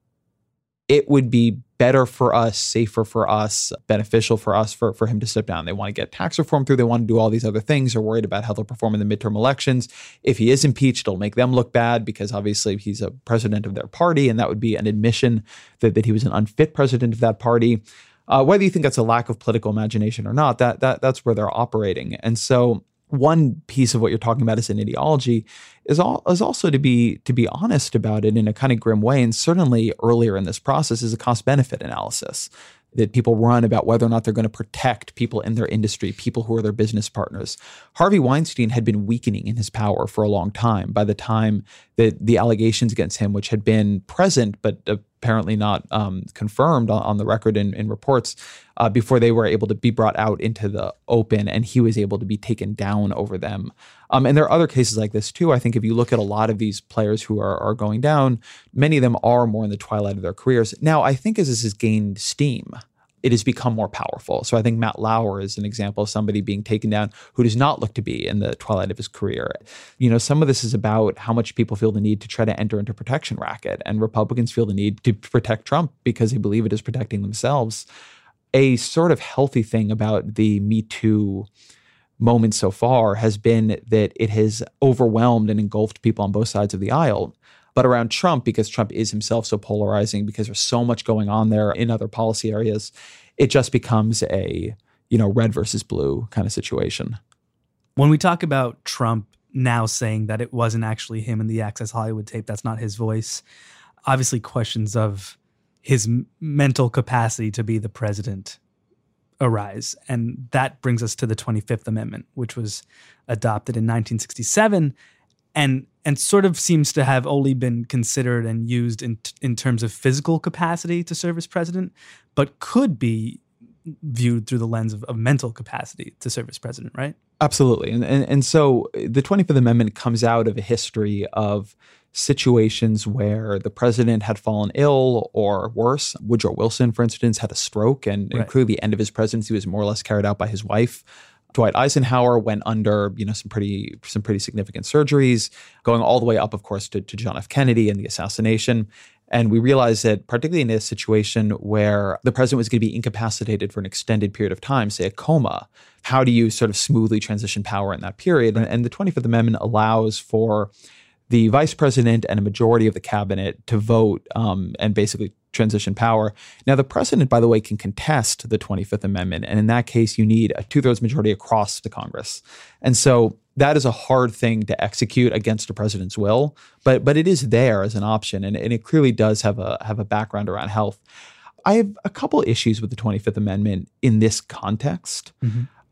it would be better for us, safer for us, beneficial for us for, for him to step down. They want to get tax reform through. They want to do all these other things. They're worried about how they'll perform in the midterm elections. If he is impeached, it'll make them look bad because obviously he's a president of their party, and that would be an admission that, that he was an unfit president of that party. Uh, whether you think that's a lack of political imagination or not, that that that's where they're operating. And so one piece of what you're talking about as an ideology is, all, is also to be to be honest about it in a kind of grim way. And certainly earlier in this process is a cost-benefit analysis that people run about whether or not they're going to protect people in their industry, people who are their business partners. Harvey Weinstein had been weakening in his power for a long time. By the time that the allegations against him, which had been present but apparently not um, confirmed on, on the record in, in reports, uh, before they were able to be brought out into the open, and he was able to be taken down over them. Um, and there are other cases like this too. I think if you look at a lot of these players who are, are going down, many of them are more in the twilight of their careers. Now, I think as this has gained steam, it has become more powerful. So I think Matt Lauer is an example of somebody being taken down who does not look to be in the twilight of his career. You know, some of this is about how much people feel the need to try to enter into protection racket, and Republicans feel the need to protect Trump because they believe it is protecting themselves. A sort of healthy thing about the Me Too moment so far has been that it has overwhelmed and engulfed people on both sides of the aisle. But around Trump, because Trump is himself so polarizing, because there's so much going on there in other policy areas, it just becomes a, you know, red versus blue kind of situation. When we talk about Trump now saying that it wasn't actually him in the Access Hollywood tape, that's not his voice, obviously questions of his m- mental capacity to be the president arise. And that brings us to the twenty-fifth Amendment, which was adopted in nineteen sixty-seven and and sort of seems to have only been considered and used in in terms of physical capacity to serve as president, but could be viewed through the lens of, of mental capacity to serve as president, right? Absolutely. And, and and so the twenty-fifth Amendment comes out of a history of situations where the president had fallen ill, or worse, Woodrow Wilson, for instance, had a stroke, and, right. and clearly the end of his presidency was more or less carried out by his wife. Dwight Eisenhower went under, you know, some pretty some pretty significant surgeries, going all the way up, of course, to, to John F. Kennedy and the assassination. And we realized that particularly in a situation where the president was going to be incapacitated for an extended period of time, say a coma, how do you sort of smoothly transition power in that period? And, and the twenty-fifth Amendment allows for the vice president and a majority of the cabinet to vote um, and basically transition power. Now, the president, by the way, can contest the twenty-fifth Amendment. And in that case, you need a two-thirds majority across the Congress. And so that is a hard thing to execute against a president's will, but but it is there as an option. And, and it clearly does have a have a background around health. I have a couple issues with the twenty-fifth Amendment in this context. Mm-hmm.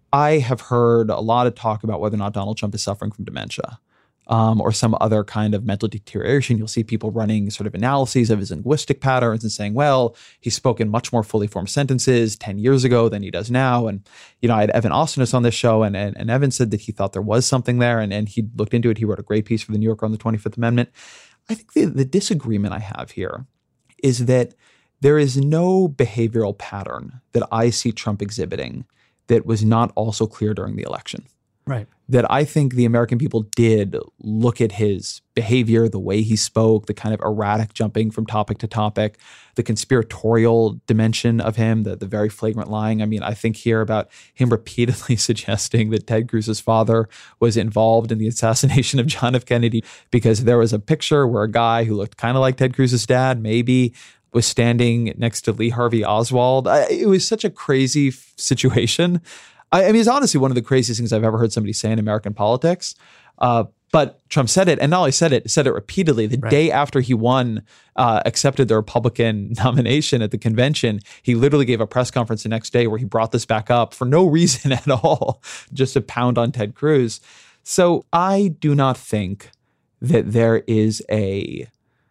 I have heard a lot of talk about whether or not Donald Trump is suffering from dementia um, or some other kind of mental deterioration. You'll see people running sort of analyses of his linguistic patterns and saying, well, he's spoken much more fully formed sentences ten years ago than he does now. And, you know, I had Evan Austinus on this show, and, and, and Evan said that he thought there was something there, and, and he looked into it. He wrote a great piece for the New Yorker on the twenty-fifth Amendment. I think the, the disagreement I have here is that there is no behavioral pattern that I see Trump exhibiting that was not also clear during the election. Right. That I think the American people did look at his behavior, the way he spoke, the kind of erratic jumping from topic to topic, the conspiratorial dimension of him, the, the very flagrant lying. I mean, I think here about him repeatedly suggesting that Ted Cruz's father was involved in the assassination of John F. Kennedy because there was a picture where a guy who looked kind of like Ted Cruz's dad, maybe, was standing next to Lee Harvey Oswald. I, it was such a crazy f- situation. I, I mean, it's honestly one of the craziest things I've ever heard somebody say in American politics. Uh, but Trump said it, and not only said it, said it repeatedly. The right. day after he won, uh, accepted the Republican nomination at the convention, he literally gave a press conference the next day where he brought this back up for no reason at all, just to pound on Ted Cruz. So I do not think that there is a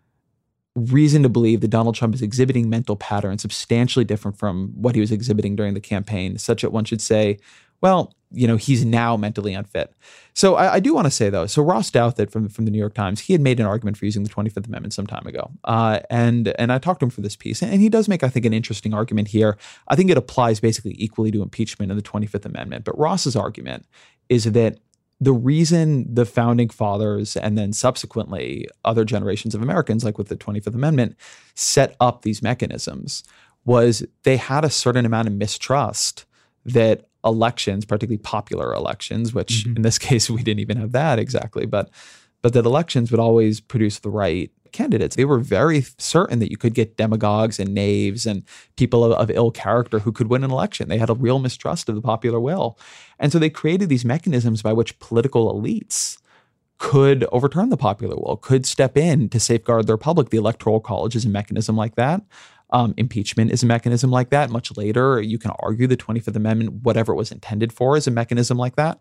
reason to believe that Donald Trump is exhibiting mental patterns substantially different from what he was exhibiting during the campaign, such that one should say, well, you know, he's now mentally unfit. So I, I do want to say, though, so Ross Douthat from, from the New York Times, he had made an argument for using the twenty-fifth Amendment some time ago. Uh, and, and I talked to him for this piece, and he does make, I think, an interesting argument here. I think it applies basically equally to impeachment and the twenty-fifth Amendment. But Ross's argument is that the reason the founding fathers and then subsequently other generations of Americans, like with the twenty-fifth Amendment, set up these mechanisms was they had a certain amount of mistrust that elections, particularly popular elections, which mm-hmm. in this case we didn't even have that exactly, but but that elections would always produce the right candidates. They were very certain that you could get demagogues and knaves and people of, of ill character who could win an election. They had a real mistrust of the popular will. And so they created these mechanisms by which political elites could overturn the popular will, could step in to safeguard the republic. The Electoral College is a mechanism like that. Um, impeachment is a mechanism like that. Much later, you can argue the twenty-fifth Amendment, whatever it was intended for, is a mechanism like that.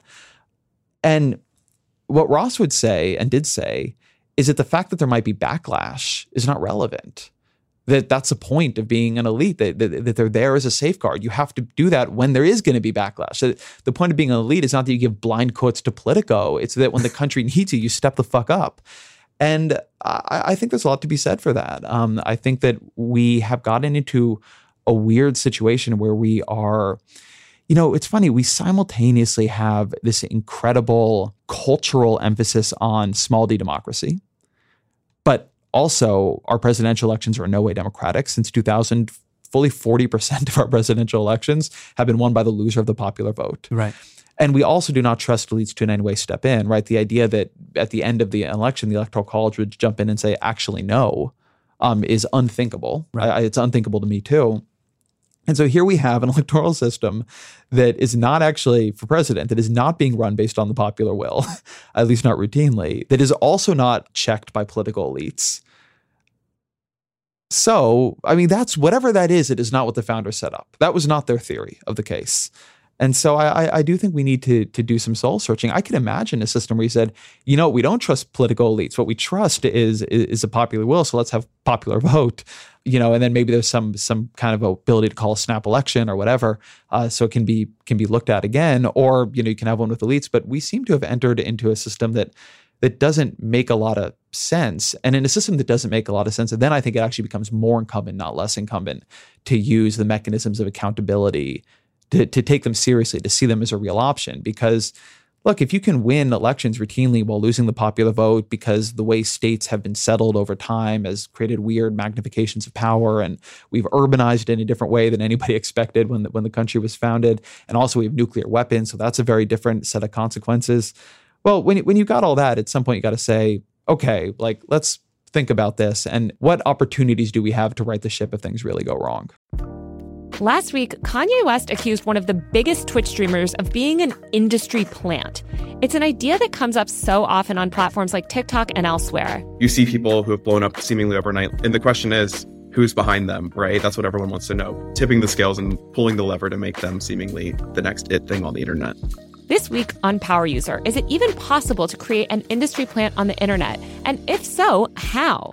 And what Ross would say and did say is that the fact that there might be backlash is not relevant. That that's the point of being an elite, that, that, that they're there as a safeguard. You have to do that when there is going to be backlash. So the point of being an elite is not that you give blind quotes to Politico. It's that when the country needs you, you step the fuck up. And I, I think there's a lot to be said for that. Um, I think that we have gotten into a weird situation where we are, you know, it's funny, we simultaneously have this incredible cultural emphasis on small d democracy, but also our presidential elections are in no way democratic. Since two thousand, fully forty percent of our presidential elections have been won by the loser of the popular vote. Right. And we also do not trust elites to in any way step in, right? The idea that at the end of the election, the Electoral College would jump in and say, actually, no, um, is unthinkable. Right. I, it's unthinkable to me, too. And so here we have an electoral system that is not actually for president, that is not being run based on the popular will, at least not routinely, that is also not checked by political elites. So, I mean, that's whatever that is, it is not what the founders set up. That was not their theory of the case. And so I, I do think we need to, to do some soul searching. I can imagine a system where you said, you know, we don't trust political elites. What we trust is, is, is a popular will. So let's have popular vote, you know, and then maybe there's some some kind of ability to call a snap election or whatever. Uh, so it can be can be looked at again, or, you know, you can have one with elites. But we seem to have entered into a system that that doesn't make a lot of sense. And in a system that doesn't make a lot of sense, and then I think it actually becomes more incumbent, not less incumbent, to use the mechanisms of accountability To, to take them seriously, to see them as a real option. Because, look, if you can win elections routinely while losing the popular vote because the way states have been settled over time has created weird magnifications of power, and we've urbanized in a different way than anybody expected when the, when the country was founded, and also we have nuclear weapons, so that's a very different set of consequences. Well, when, when you've got all that, at some point you got to say, okay, like, let's think about this, and what opportunities do we have to right the ship if things really go wrong? Last week, Kanye West accused one of the biggest Twitch streamers of being an industry plant. It's an idea that comes up so often on platforms like TikTok and elsewhere. You see people who have blown up seemingly overnight, and the question is, who's behind them, right? That's what everyone wants to know. Tipping the scales and pulling the lever to make them seemingly the next it thing on the internet. This week on Power User, is it even possible to create an industry plant on the internet? And if so, how?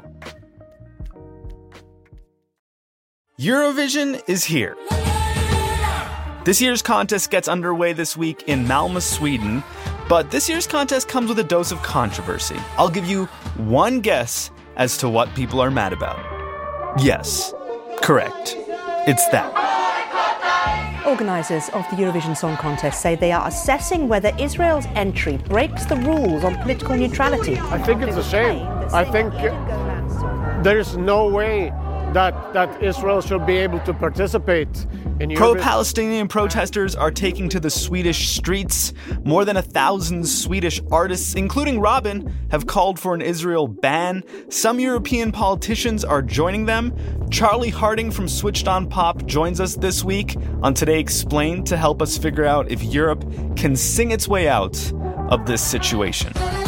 Eurovision is here. This year's contest gets underway this week in Malmö, Sweden. But this year's contest comes with a dose of controversy. I'll give you one guess as to what people are mad about. Yes, correct. It's that. Organisers of the Eurovision Song Contest say they are assessing whether Israel's entry breaks the rules on political neutrality. I think it's a shame. I think there's no way that, that Israel should be able to participate in Eurovision. Pro-Palestinian protesters are taking to the Swedish streets. More than a thousand Swedish artists, including Robin, have called for an Israel ban. Some European politicians are joining them. Charlie Harding from Switched On Pop joins us this week on Today Explained to help us figure out if Europe can sing its way out of this situation.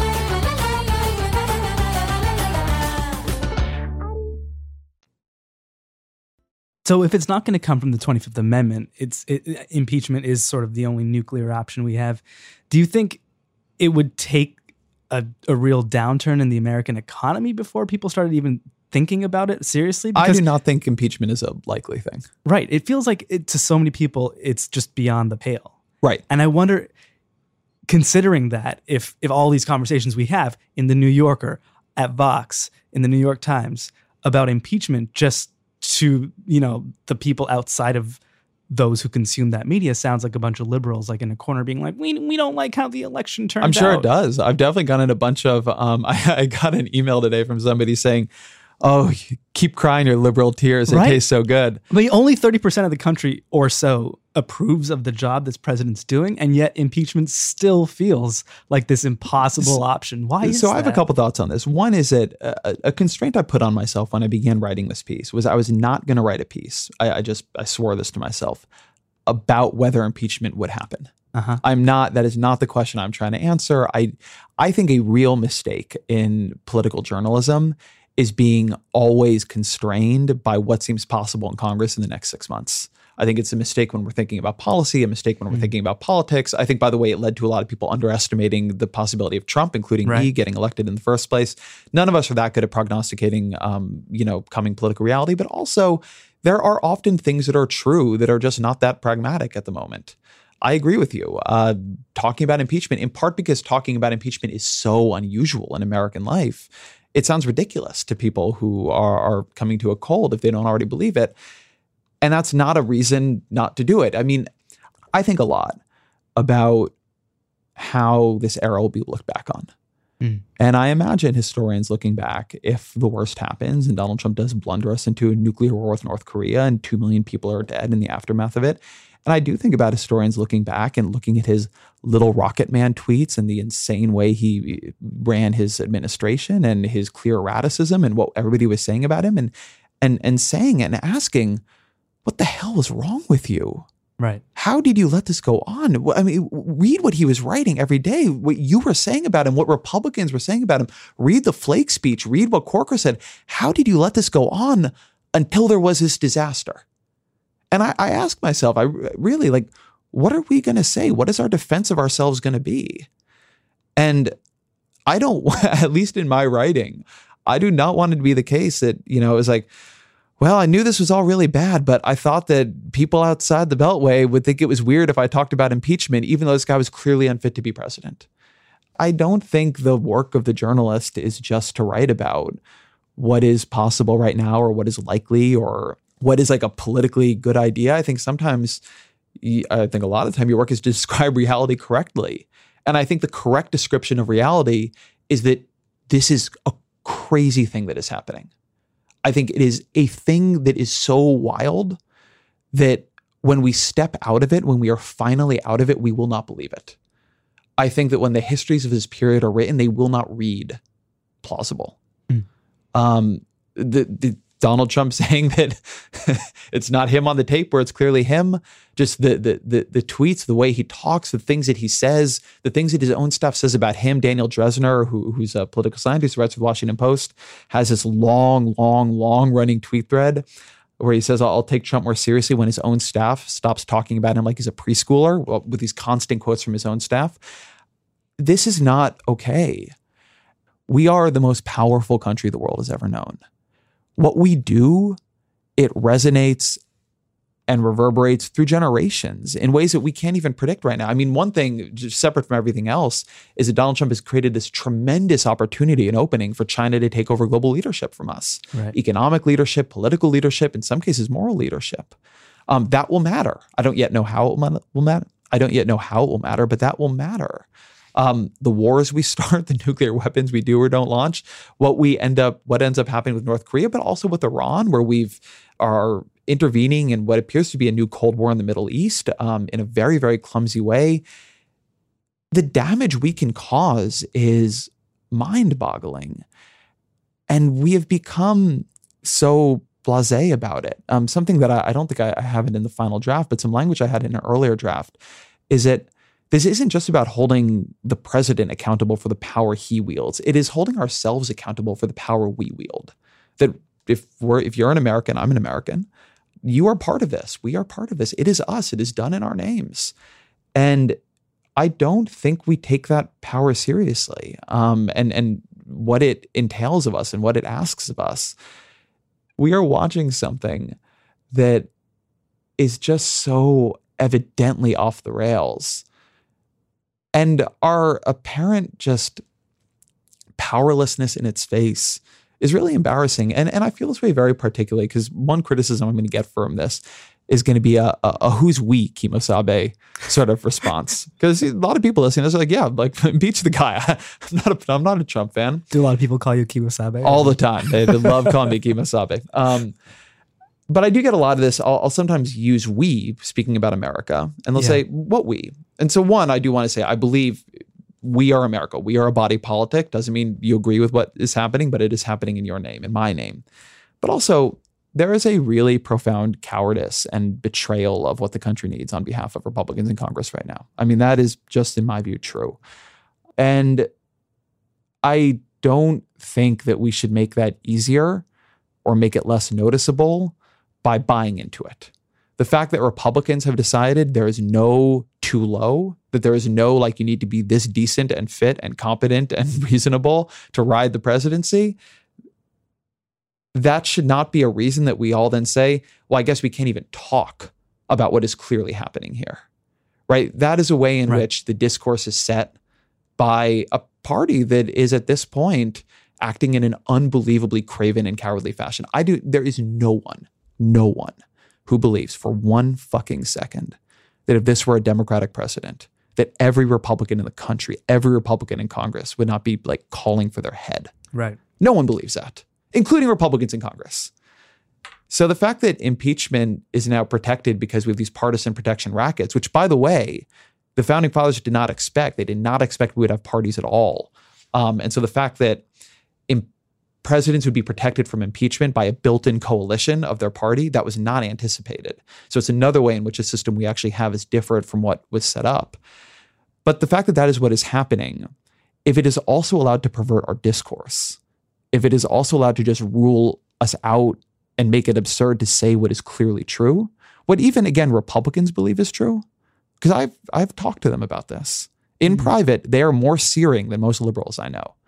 So if it's not going to come from the twenty-fifth Amendment, it's it, impeachment is sort of the only nuclear option we have. Do you think it would take a, a real downturn in the American economy before people started even thinking about it seriously? Because, I do not think impeachment is a likely thing. Right. It feels like it, to so many people, it's just beyond the pale. Right. And I wonder, considering that, if if all these conversations we have in the New Yorker, at Vox, in the New York Times about impeachment just to, you know, the people outside of those who consume that media sounds like a bunch of liberals like in a corner being like, we we don't like how the election turned out. I'm sure out. It does. I've definitely gotten a bunch of, um, I, I got an email today from somebody saying, oh, keep crying your liberal tears. They right? taste so good. I mean, only thirty percent of the country or so approves of the job this president's doing, and yet impeachment still feels like this impossible option. Why is so that? I have a couple thoughts on this. One is that a, a constraint I put on myself when I began writing this piece was I was not going to write a piece. I, I just, I swore this to myself about whether impeachment would happen. Uh-huh. I'm not, that is not the question I'm trying to answer. I, I think a real mistake in political journalism is being always constrained by what seems possible in Congress in the next six months. I think it's a mistake when we're thinking about policy, a mistake when we're mm. thinking about politics. I think, by the way, it led to a lot of people underestimating the possibility of Trump, including right. me, getting elected in the first place. None of us are that good at prognosticating, um, you know, coming political reality. But also, there are often things that are true that are just not that pragmatic at the moment. I agree with you. Uh, talking about impeachment, in part because talking about impeachment is so unusual in American life, it sounds ridiculous to people who are, are coming to a cold if they don't already believe it. And that's not a reason not to do it. I mean, I think a lot about how this era will be looked back on. Mm. And I imagine historians looking back, if the worst happens and Donald Trump does blunder us into a nuclear war with North Korea and two million people are dead in the aftermath of it. And I do think about historians looking back and looking at his little rocket man tweets and the insane way he ran his administration and his clear erraticism and what everybody was saying about him and and and saying and asking, what the hell was wrong with you? Right. How did you let this go on? I mean, read what he was writing every day, what you were saying about him, what Republicans were saying about him. Read the Flake speech. Read what Corker said. How did you let this go on until there was this disaster? And I, I ask myself, I really like, what are we going to say? What is our defense of ourselves going to be? And I don't, at least in my writing, I do not want it to be the case that, you know, it was like, well, I knew this was all really bad, but I thought that people outside the Beltway would think it was weird if I talked about impeachment, even though this guy was clearly unfit to be president. I don't think the work of the journalist is just to write about what is possible right now or what is likely or what is like a politically good idea. I think sometimes, I think a lot of the time your work is to describe reality correctly. And I think the correct description of reality is that this is a crazy thing that is happening. I think it is a thing that is so wild that when we step out of it, when we are finally out of it, we will not believe it. I think that when the histories of this period are written, they will not read plausible. Mm. Um, the, the Donald Trump saying that it's not him on the tape where it's clearly him. Just the, the the the tweets, the way he talks, the things that he says, the things that his own staff says about him. Daniel Dresner, who, who's a political scientist who writes for the Washington Post, has this long, long, long running tweet thread where he says, I'll take Trump more seriously when his own staff stops talking about him like he's a preschooler, with these constant quotes from his own staff. This is not okay. We are the most powerful country the world has ever known. What we do, it resonates and reverberates through generations in ways that we can't even predict right now. I mean, one thing, just separate from everything else, is that Donald Trump has created this tremendous opportunity and opening for China to take over global leadership from us. Right. Economic leadership, political leadership, in some cases, moral leadership. Um, that will matter. I don't yet know how it will matter. I don't yet know how it will matter, but that will matter. Um, the wars we start, the nuclear weapons we do or don't launch, what we end up, what ends up happening with North Korea, but also with Iran, where we've are intervening in what appears to be a new Cold War in the Middle East um, in a very, very clumsy way. The damage we can cause is mind-boggling. And we have become so blasé about it. Um, something that I, I don't think I, I have it in the final draft, but some language I had in an earlier draft is that this isn't just about holding the president accountable for the power he wields. It is holding ourselves accountable for the power we wield. That if we're if you're an American, I'm an American, you are part of this. We are part of this. It is us. It is done in our names. And I don't think we take that power seriously, um, and, and what it entails of us and what it asks of us. We are watching something that is just so evidently off the rails. And our apparent just powerlessness in its face is really embarrassing. And, and I feel this way very particularly because one criticism I'm going to get from this is going to be a, a, a who's we Kemosabe sort of response. Because a lot of people listening are like, yeah, like impeach the guy. I'm not a, I'm not a Trump fan. Do a lot of people call you Kemosabe? All the time. They, they love calling me Kemosabe. Um, but I do get a lot of this. I'll, I'll sometimes use we, speaking about America, and they'll yeah. say, what we? And so one, I do want to say, I believe we are America. We are a body politic. Doesn't mean you agree with what is happening, but it is happening in your name, in my name. But also, there is a really profound cowardice and betrayal of what the country needs on behalf of Republicans in Congress right now. I mean, that is just, in my view, true. And I don't think that we should make that easier or make it less noticeable by buying into it. The fact that Republicans have decided there is no too low, that there is no, like, you need to be this decent and fit and competent and reasonable to ride the presidency, that should not be a reason that we all then say, well, I guess we can't even talk about what is clearly happening here, right? That is a way in right. which the discourse is set by a party that is at this point acting in an unbelievably craven and cowardly fashion. I do. There is no one, no one who believes for one fucking second that if this were a Democratic president, that every Republican in the country, every Republican in Congress would not be like calling for their head. Right. No one believes that, including Republicans in Congress. So the fact that impeachment is now protected because we have these partisan protection rackets, which, by the way, the founding fathers did not expect. They did not expect we would have parties at all. Um, and so the fact that im- presidents would be protected from impeachment by a built-in coalition of their party, that was not anticipated. So it's another way in which a system we actually have is different from what was set up. But the fact that that is what is happening, if it is also allowed to pervert our discourse, if it is also allowed to just rule us out and make it absurd to say what is clearly true, what even, again, Republicans believe is true, because I've, I've talked to them about this. In mm-hmm. private, they are more searing than most liberals I know.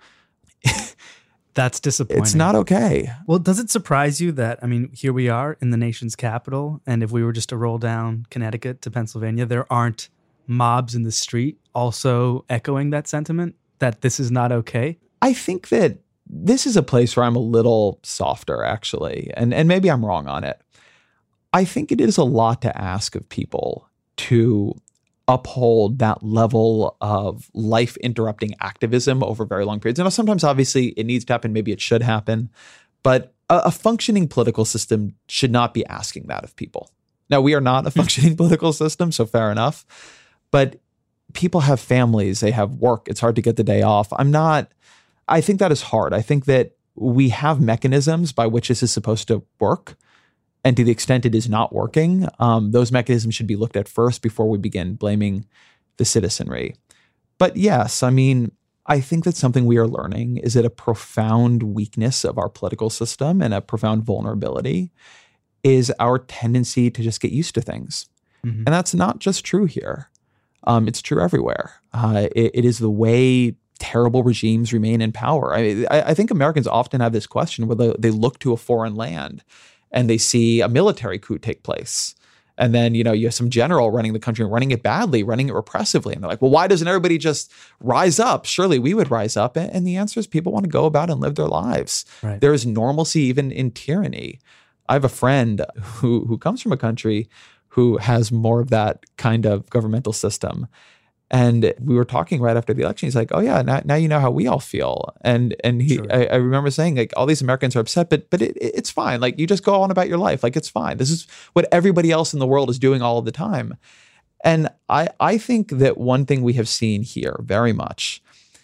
That's disappointing. It's not okay. Well, does it surprise you that, I mean, here we are in the nation's capital, and if we were just to roll down Connecticut to Pennsylvania, there aren't mobs in the street also echoing that sentiment, that this is not okay? I think that this is a place where I'm a little softer, actually, and, and maybe I'm wrong on it. I think it is a lot to ask of people to uphold that level of life-interrupting activism over very long periods. And sometimes, obviously, it needs to happen. Maybe it should happen. But a, a functioning political system should not be asking that of people. Now, we are not a functioning political system, so fair enough. But people have families. They have work. It's hard to get the day off. I'm not... I think that is hard. I think that we have mechanisms by which this is supposed to work. And to the extent it is not working, um, those mechanisms should be looked at first before we begin blaming the citizenry. But yes, I mean, I think that something we are learning is that a profound weakness of our political system and a profound vulnerability is our tendency to just get used to things. Mm-hmm. And that's not just true here. Um, it's true everywhere. Uh, it, it is the way terrible regimes remain in power. I, I, I think Americans often have this question where they, they look to a foreign land and they see a military coup take place. And then, you know, you have some general running the country, running it badly, running it repressively. And they're like, well, why doesn't everybody just rise up? Surely we would rise up. And the answer is people want to go about and live their lives. Right. There is normalcy even in tyranny. I have a friend who who comes from a country who has more of that kind of governmental system. And we were talking right after the election. He's like, oh, yeah, now, now you know how we all feel. And and he, sure. I, I remember saying, like, all these Americans are upset, but but it, it's fine. Like, you just go on about your life. Like, it's fine. This is what everybody else in the world is doing all of the time. And I, I think that one thing we have seen here very much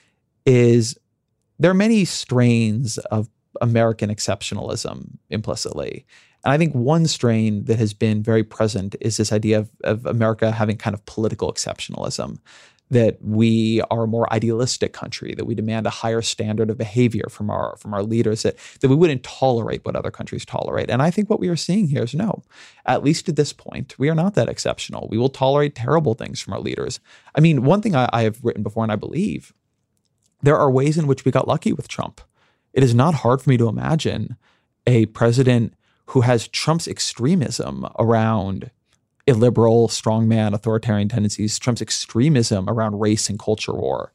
is there are many strains of American exceptionalism implicitly. And I think one strain that has been very present is this idea of, of America having kind of political exceptionalism, that we are a more idealistic country, that we demand a higher standard of behavior from our from our leaders, that, that we wouldn't tolerate what other countries tolerate. And I think what we are seeing here is no, at least at this point, we are not that exceptional. We will tolerate terrible things from our leaders. I mean, one thing I, I have written before, and I believe, there are ways in which we got lucky with Trump. It is not hard for me to imagine a president who has Trump's extremism around illiberal, strongman, authoritarian tendencies, Trump's extremism around race and culture war,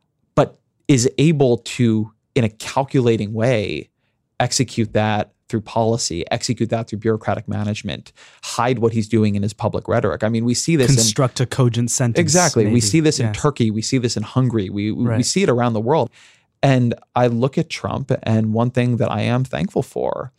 but is able to, in a calculating way, execute that through policy, execute that through bureaucratic management, hide what he's doing in his public rhetoric. I mean, we see this construct in, a cogent sentence. Exactly. Maybe. We see this yeah. in Turkey. We see this in Hungary. We right. we see it around the world. And I look at Trump, and one thing that I am thankful for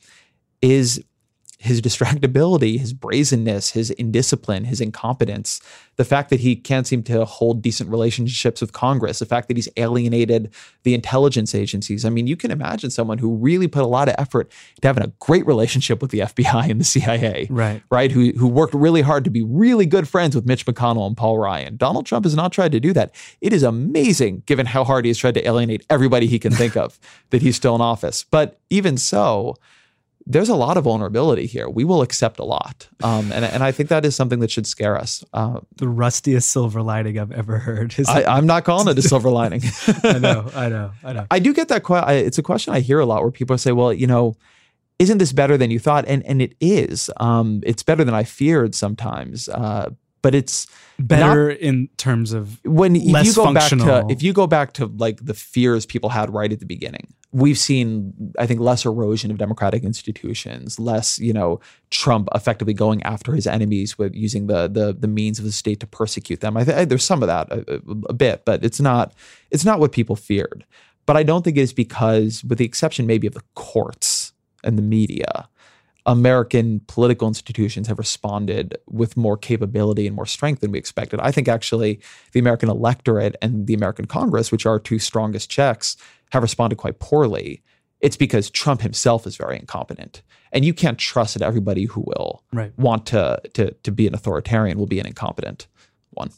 is his distractibility, his brazenness, his indiscipline, his incompetence, the fact that he can't seem to hold decent relationships with Congress, the fact that he's alienated the intelligence agencies. I mean, you can imagine someone who really put a lot of effort to having a great relationship with the F B I and the C I A, right? Right? Who who worked really hard to be really good friends with Mitch McConnell and Paul Ryan. Donald Trump has not tried to do that. It is amazing, given how hard he has tried to alienate everybody he can think of, that he's still in office. But even so, there's a lot of vulnerability here. We will accept a lot. Um, and, and I think that is something that should scare us. Uh, the rustiest silver lining I've ever heard. I, I'm not calling it a silver lining. I know, I know, I know. I do get that question. It's a question I hear a lot where people say, well, you know, isn't this better than you thought? And and it is. Um, it's better than I feared sometimes. Uh, but it's better not, in terms of when if less you go functional. back to if you go back to like the fears people had right at the beginning. We've seen, I think, less erosion of democratic institutions, less, you know, Trump effectively going after his enemies with using the the, the means of the state to persecute them. I think there's some of that a, a bit, but it's not it's not what people feared. But I don't think it is because, with the exception maybe of the courts and the media, American political institutions have responded with more capability and more strength than we expected. I think actually the American electorate and the American Congress, which are our two strongest checks, have responded quite poorly. It's because Trump himself is very incompetent. And you can't trust that everybody who will right. want to, to, to be an authoritarian will be an incompetent one.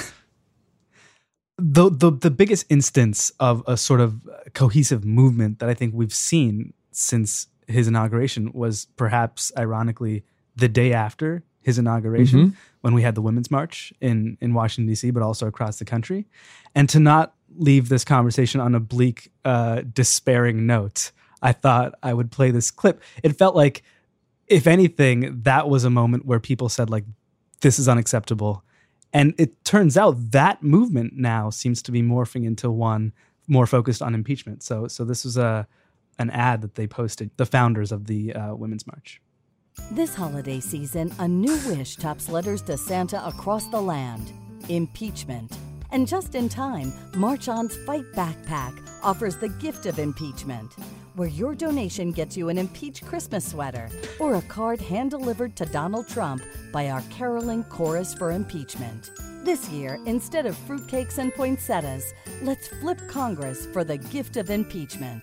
the, the the biggest instance of a sort of cohesive movement that I think we've seen since his inauguration was perhaps, ironically, the day after his inauguration, mm-hmm. when we had the Women's March in, in Washington, D C, but also across the country. And to not leave this conversation on a bleak, uh, despairing note, I thought I would play this clip. It felt like, if anything, that was a moment where people said, like, this is unacceptable. And it turns out that movement now seems to be morphing into one more focused on impeachment. So, so this was a an ad that they posted, the founders of the uh, Women's March. This holiday season, a new wish tops letters to Santa across the land: impeachment. And just in time, March On's Fight Backpack offers the gift of impeachment, where your donation gets you an Impeach Christmas sweater or a card hand-delivered to Donald Trump by our caroling chorus for impeachment. This year, instead of fruitcakes and poinsettias, let's flip Congress for the gift of impeachment.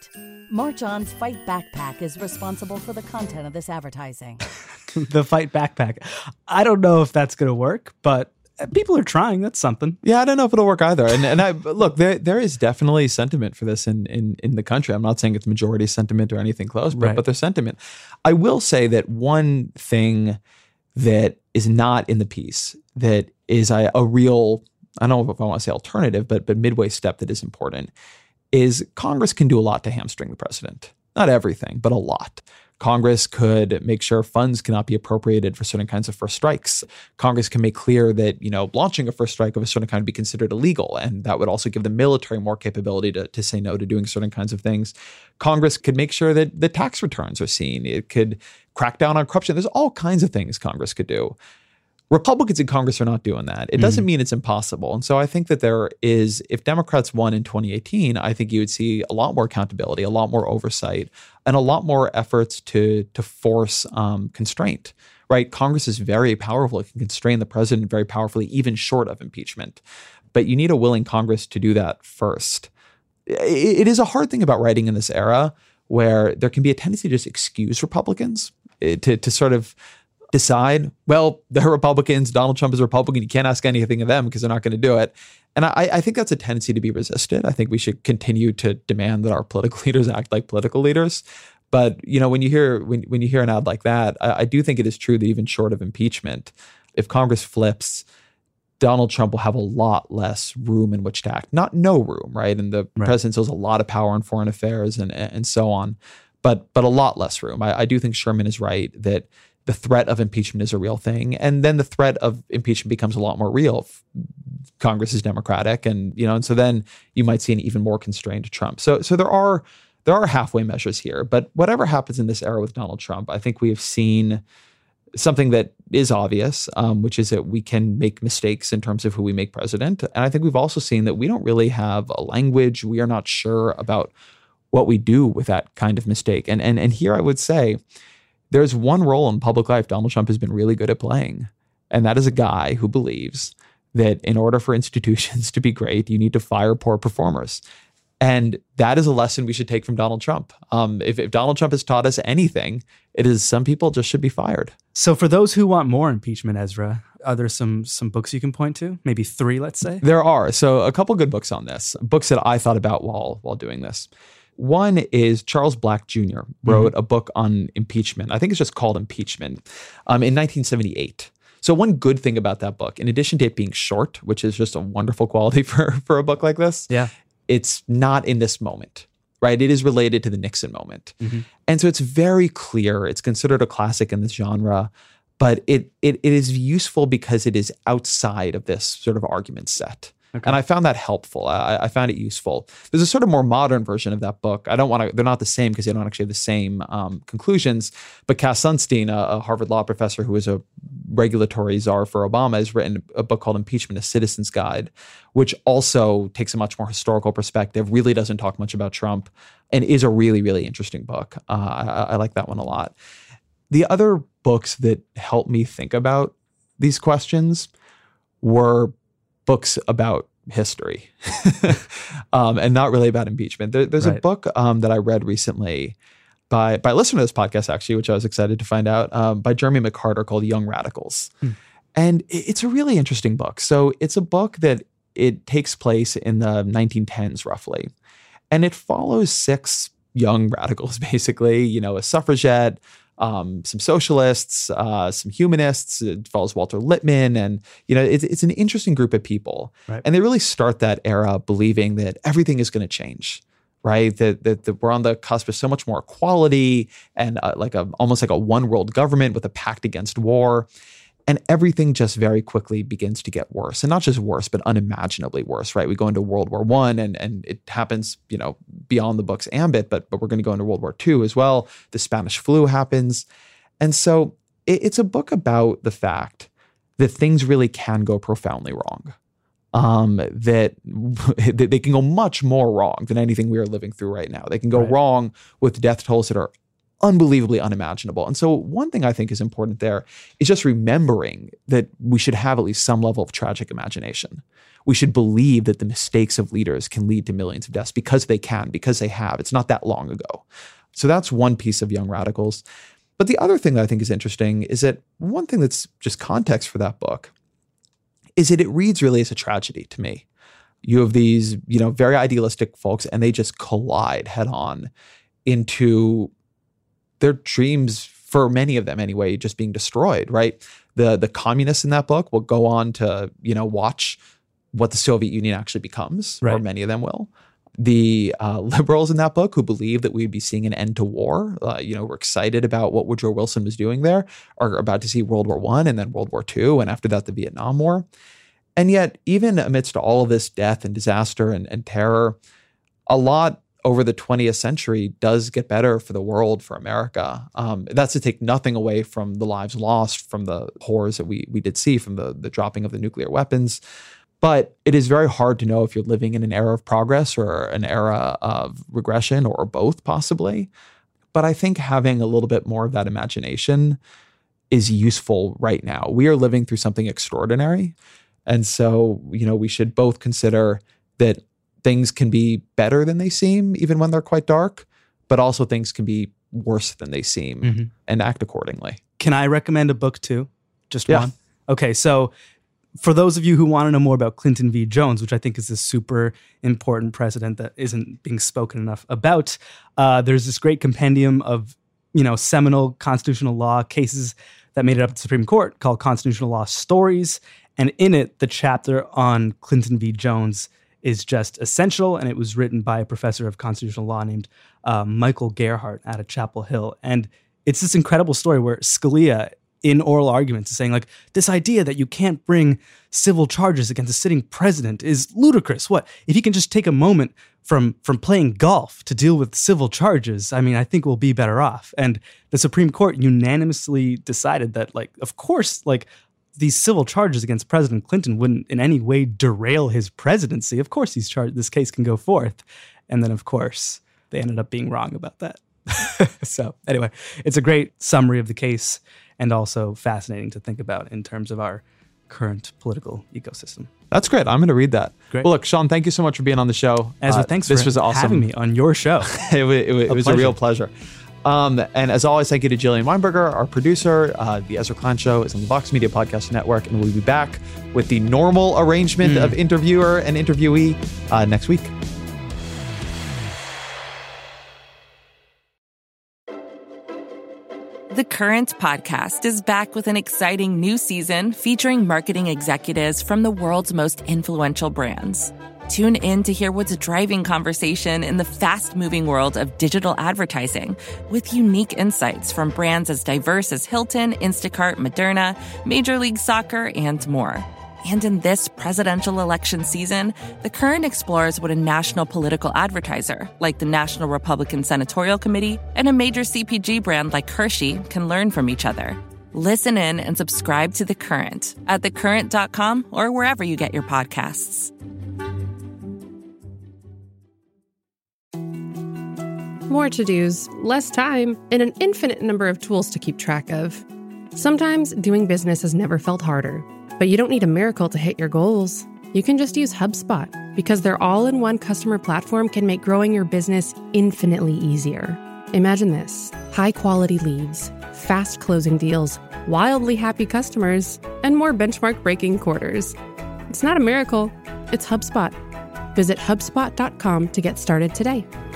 March On's Fight Backpack is responsible for the content of this advertising. The Fight Backpack. I don't know if that's going to work, but people are trying. That's something. Yeah, I don't know if it'll work either. And and I look, there there is definitely sentiment for this in in in the country. I'm not saying it's majority sentiment or anything close, but Right. but there's sentiment. I will say that one thing that is not in the piece that is a, a real, I don't know if I want to say alternative, but but midway step that is important is Congress can do a lot to hamstring the president. Not everything, but a lot. Congress could make sure funds cannot be appropriated for certain kinds of first strikes. Congress can make clear that, you know, launching a first strike of a certain kind would be considered illegal. And that would also give the military more capability to, to say no to doing certain kinds of things. Congress could make sure that the tax returns are seen. It could crack down on corruption. There's all kinds of things Congress could do. Republicans in Congress are not doing that. It doesn't mean it's impossible. And so I think that there is, if Democrats won in twenty eighteen, I think you would see a lot more accountability, a lot more oversight, and a lot more efforts to, to force um, constraint, right? Congress is very powerful. It can constrain the president very powerfully, even short of impeachment. But you need a willing Congress to do that first. It, it is a hard thing about writing in this era where there can be a tendency to just excuse Republicans, to, to sort of decide, well, they're Republicans, Donald Trump is a Republican, you can't ask anything of them because they're not going to do it. And I, I think that's a tendency to be resisted. I think we should continue to demand that our political leaders act like political leaders. But, you know, when you hear when, when you hear an ad like that, I, I do think it is true that even short of impeachment, if Congress flips, Donald Trump will have a lot less room in which to act. Not no room, right? And the Right. president still has a lot of power in foreign affairs and and so on, but but a lot less room. I, I do think Sherman is right that the threat of impeachment is a real thing. And then the threat of impeachment becomes a lot more real. Congress is Democratic, and you know, and so then you might see an even more constrained Trump. So so there are there are halfway measures here. But whatever happens in this era with Donald Trump, I think we have seen something that is obvious, um, which is that we can make mistakes in terms of who we make president. And I think we've also seen that we don't really have a language. We are not sure about what we do with that kind of mistake. And and and here I would say, there's one role in public life Donald Trump has been really good at playing, and that is a guy who believes that in order for institutions to be great, you need to fire poor performers. And that is a lesson we should take from Donald Trump. Um, if, if Donald Trump has taught us anything, it is some people just should be fired. So for those who want more impeachment, Ezra, are there some some books you can point to? Maybe three, let's say? There are. So a couple good books on this, books that I thought about while while doing this. One is Charles Black Junior wrote mm-hmm. a book on impeachment. I think it's just called Impeachment um, in nineteen seventy-eight. So one good thing about that book, in addition to it being short, which is just a wonderful quality for, for a book like this, yeah, it's not in this moment, right? It is related to the Nixon moment. Mm-hmm. And so it's very clear. It's considered a classic in this genre, but it it it is useful because it is outside of this sort of argument set. Okay. And I found that helpful. I, I found it useful. There's a sort of more modern version of that book. I don't want to, they're not the same because they don't actually have the same um, conclusions. But Cass Sunstein, a, a Harvard law professor who was a regulatory czar for Obama, has written a book called Impeachment, A Citizen's Guide, which also takes a much more historical perspective, really doesn't talk much about Trump, and is a really, really interesting book. Uh, I, I like that one a lot. The other books that helped me think about these questions were books about history um, and not really about impeachment. There, there's right. a book um, that I read recently by by a listener to this podcast, actually, which I was excited to find out, um, by Jeremy McCarter called Young Radicals. Hmm. And it's a really interesting book. So it's a book that it takes place in the nineteen tens, roughly. And it follows six young radicals, basically, you know, a suffragette, Um, some socialists, uh, some humanists. It follows Walter Lippmann, and you know it's it's an interesting group of people, right. And they really start that era believing that everything is going to change, right? That, that that we're on the cusp of so much more equality and uh, like a almost like a one world government with a pact against war, and everything just very quickly begins to get worse, and not just worse, but unimaginably worse, right? We go into World War One, and and it happens, you know, beyond the book's ambit, but but we're going to go into World War Two as well. The Spanish flu happens, and so it, it's a book about the fact that things really can go profoundly wrong. Um, that they can go much more wrong than anything we are living through right now. They can go right. wrong with death tolls that are unbelievably unimaginable. And so one thing I think is important there is just remembering that we should have at least some level of tragic imagination. We should believe that the mistakes of leaders can lead to millions of deaths because they can, because they have. It's not that long ago. So that's one piece of Young Radicals. But the other thing that I think is interesting is that one thing that's just context for that book is that it reads really as a tragedy to me. You have these, you know, very idealistic folks, and they just collide head on into their dreams, for many of them anyway, just being destroyed, right? The the communists in that book will go on to, you know, watch what the Soviet Union actually becomes, right. Or many of them will. The uh, liberals in that book who believe that we'd be seeing an end to war, uh, you know, were excited about what Woodrow Wilson was doing there, are about to see World War One and then World War Two, and after that, the Vietnam War. And yet, even amidst all of this death and disaster and, and terror, a lot over the twentieth century does get better for the world, for America. Um, that's to take nothing away from the lives lost, from the horrors that we we did see, from the, the dropping of the nuclear weapons. But it is very hard to know if you're living in an era of progress or an era of regression, or both possibly. But I think having a little bit more of that imagination is useful right now. We are living through something extraordinary. And so, you know, we should both consider that things can be better than they seem, even when they're quite dark, but also things can be worse than they seem, mm-hmm. and act accordingly. Can I recommend a book too? Just yeah. one? Okay, so for those of you who want to know more about Clinton v. Jones, which I think is a super important precedent that isn't being spoken enough about, uh, there's this great compendium of, you know, seminal constitutional law cases that made it up to the Supreme Court called Constitutional Law Stories. And in it, the chapter on Clinton v. Jones is just essential. And it was written by a professor of constitutional law named uh, Michael Gerhardt out of Chapel Hill. And it's this incredible story where Scalia, in oral arguments, is saying, like, this idea that you can't bring civil charges against a sitting president is ludicrous. What? If he can just take a moment from from playing golf to deal with civil charges, I mean, I think we'll be better off. And the Supreme Court unanimously decided that, like, of course, like, these civil charges against President Clinton wouldn't in any way derail his presidency. Of course, these char- this case can go forth. And then, of course, they ended up being wrong about that. So anyway, it's a great summary of the case and also fascinating to think about in terms of our current political ecosystem. That's great. I'm going to read that. Great. Well, look, Sean, thank you so much for being on the show. Ezra, uh, thanks this for was awesome. having me on your show. it, it, it, it was pleasure. a real pleasure. Um, and as always, thank you to Jillian Weinberger, our producer. Uh, the Ezra Klein Show is on the Vox Media Podcast Network, and we'll be back with the normal arrangement mm. of interviewer and interviewee uh, next week. The Current podcast is back with an exciting new season featuring marketing executives from the world's most influential brands. Tune in to hear what's driving conversation in the fast-moving world of digital advertising with unique insights from brands as diverse as Hilton, Instacart, Moderna, Major League Soccer, and more. And in this presidential election season, The Current explores what a national political advertiser, like the National Republican Senatorial Committee, and a major C P G brand like Hershey can learn from each other. Listen in and subscribe to The Current at the current dot com or wherever you get your podcasts. More to-dos, less time, and an infinite number of tools to keep track of. Sometimes doing business has never felt harder, but you don't need a miracle to hit your goals. You can just use HubSpot, because their all-in-one customer platform can make growing your business infinitely easier. Imagine this: high-quality leads, fast closing deals, wildly happy customers, and more benchmark-breaking quarters. It's not a miracle, it's HubSpot. Visit HubSpot dot com to get started today.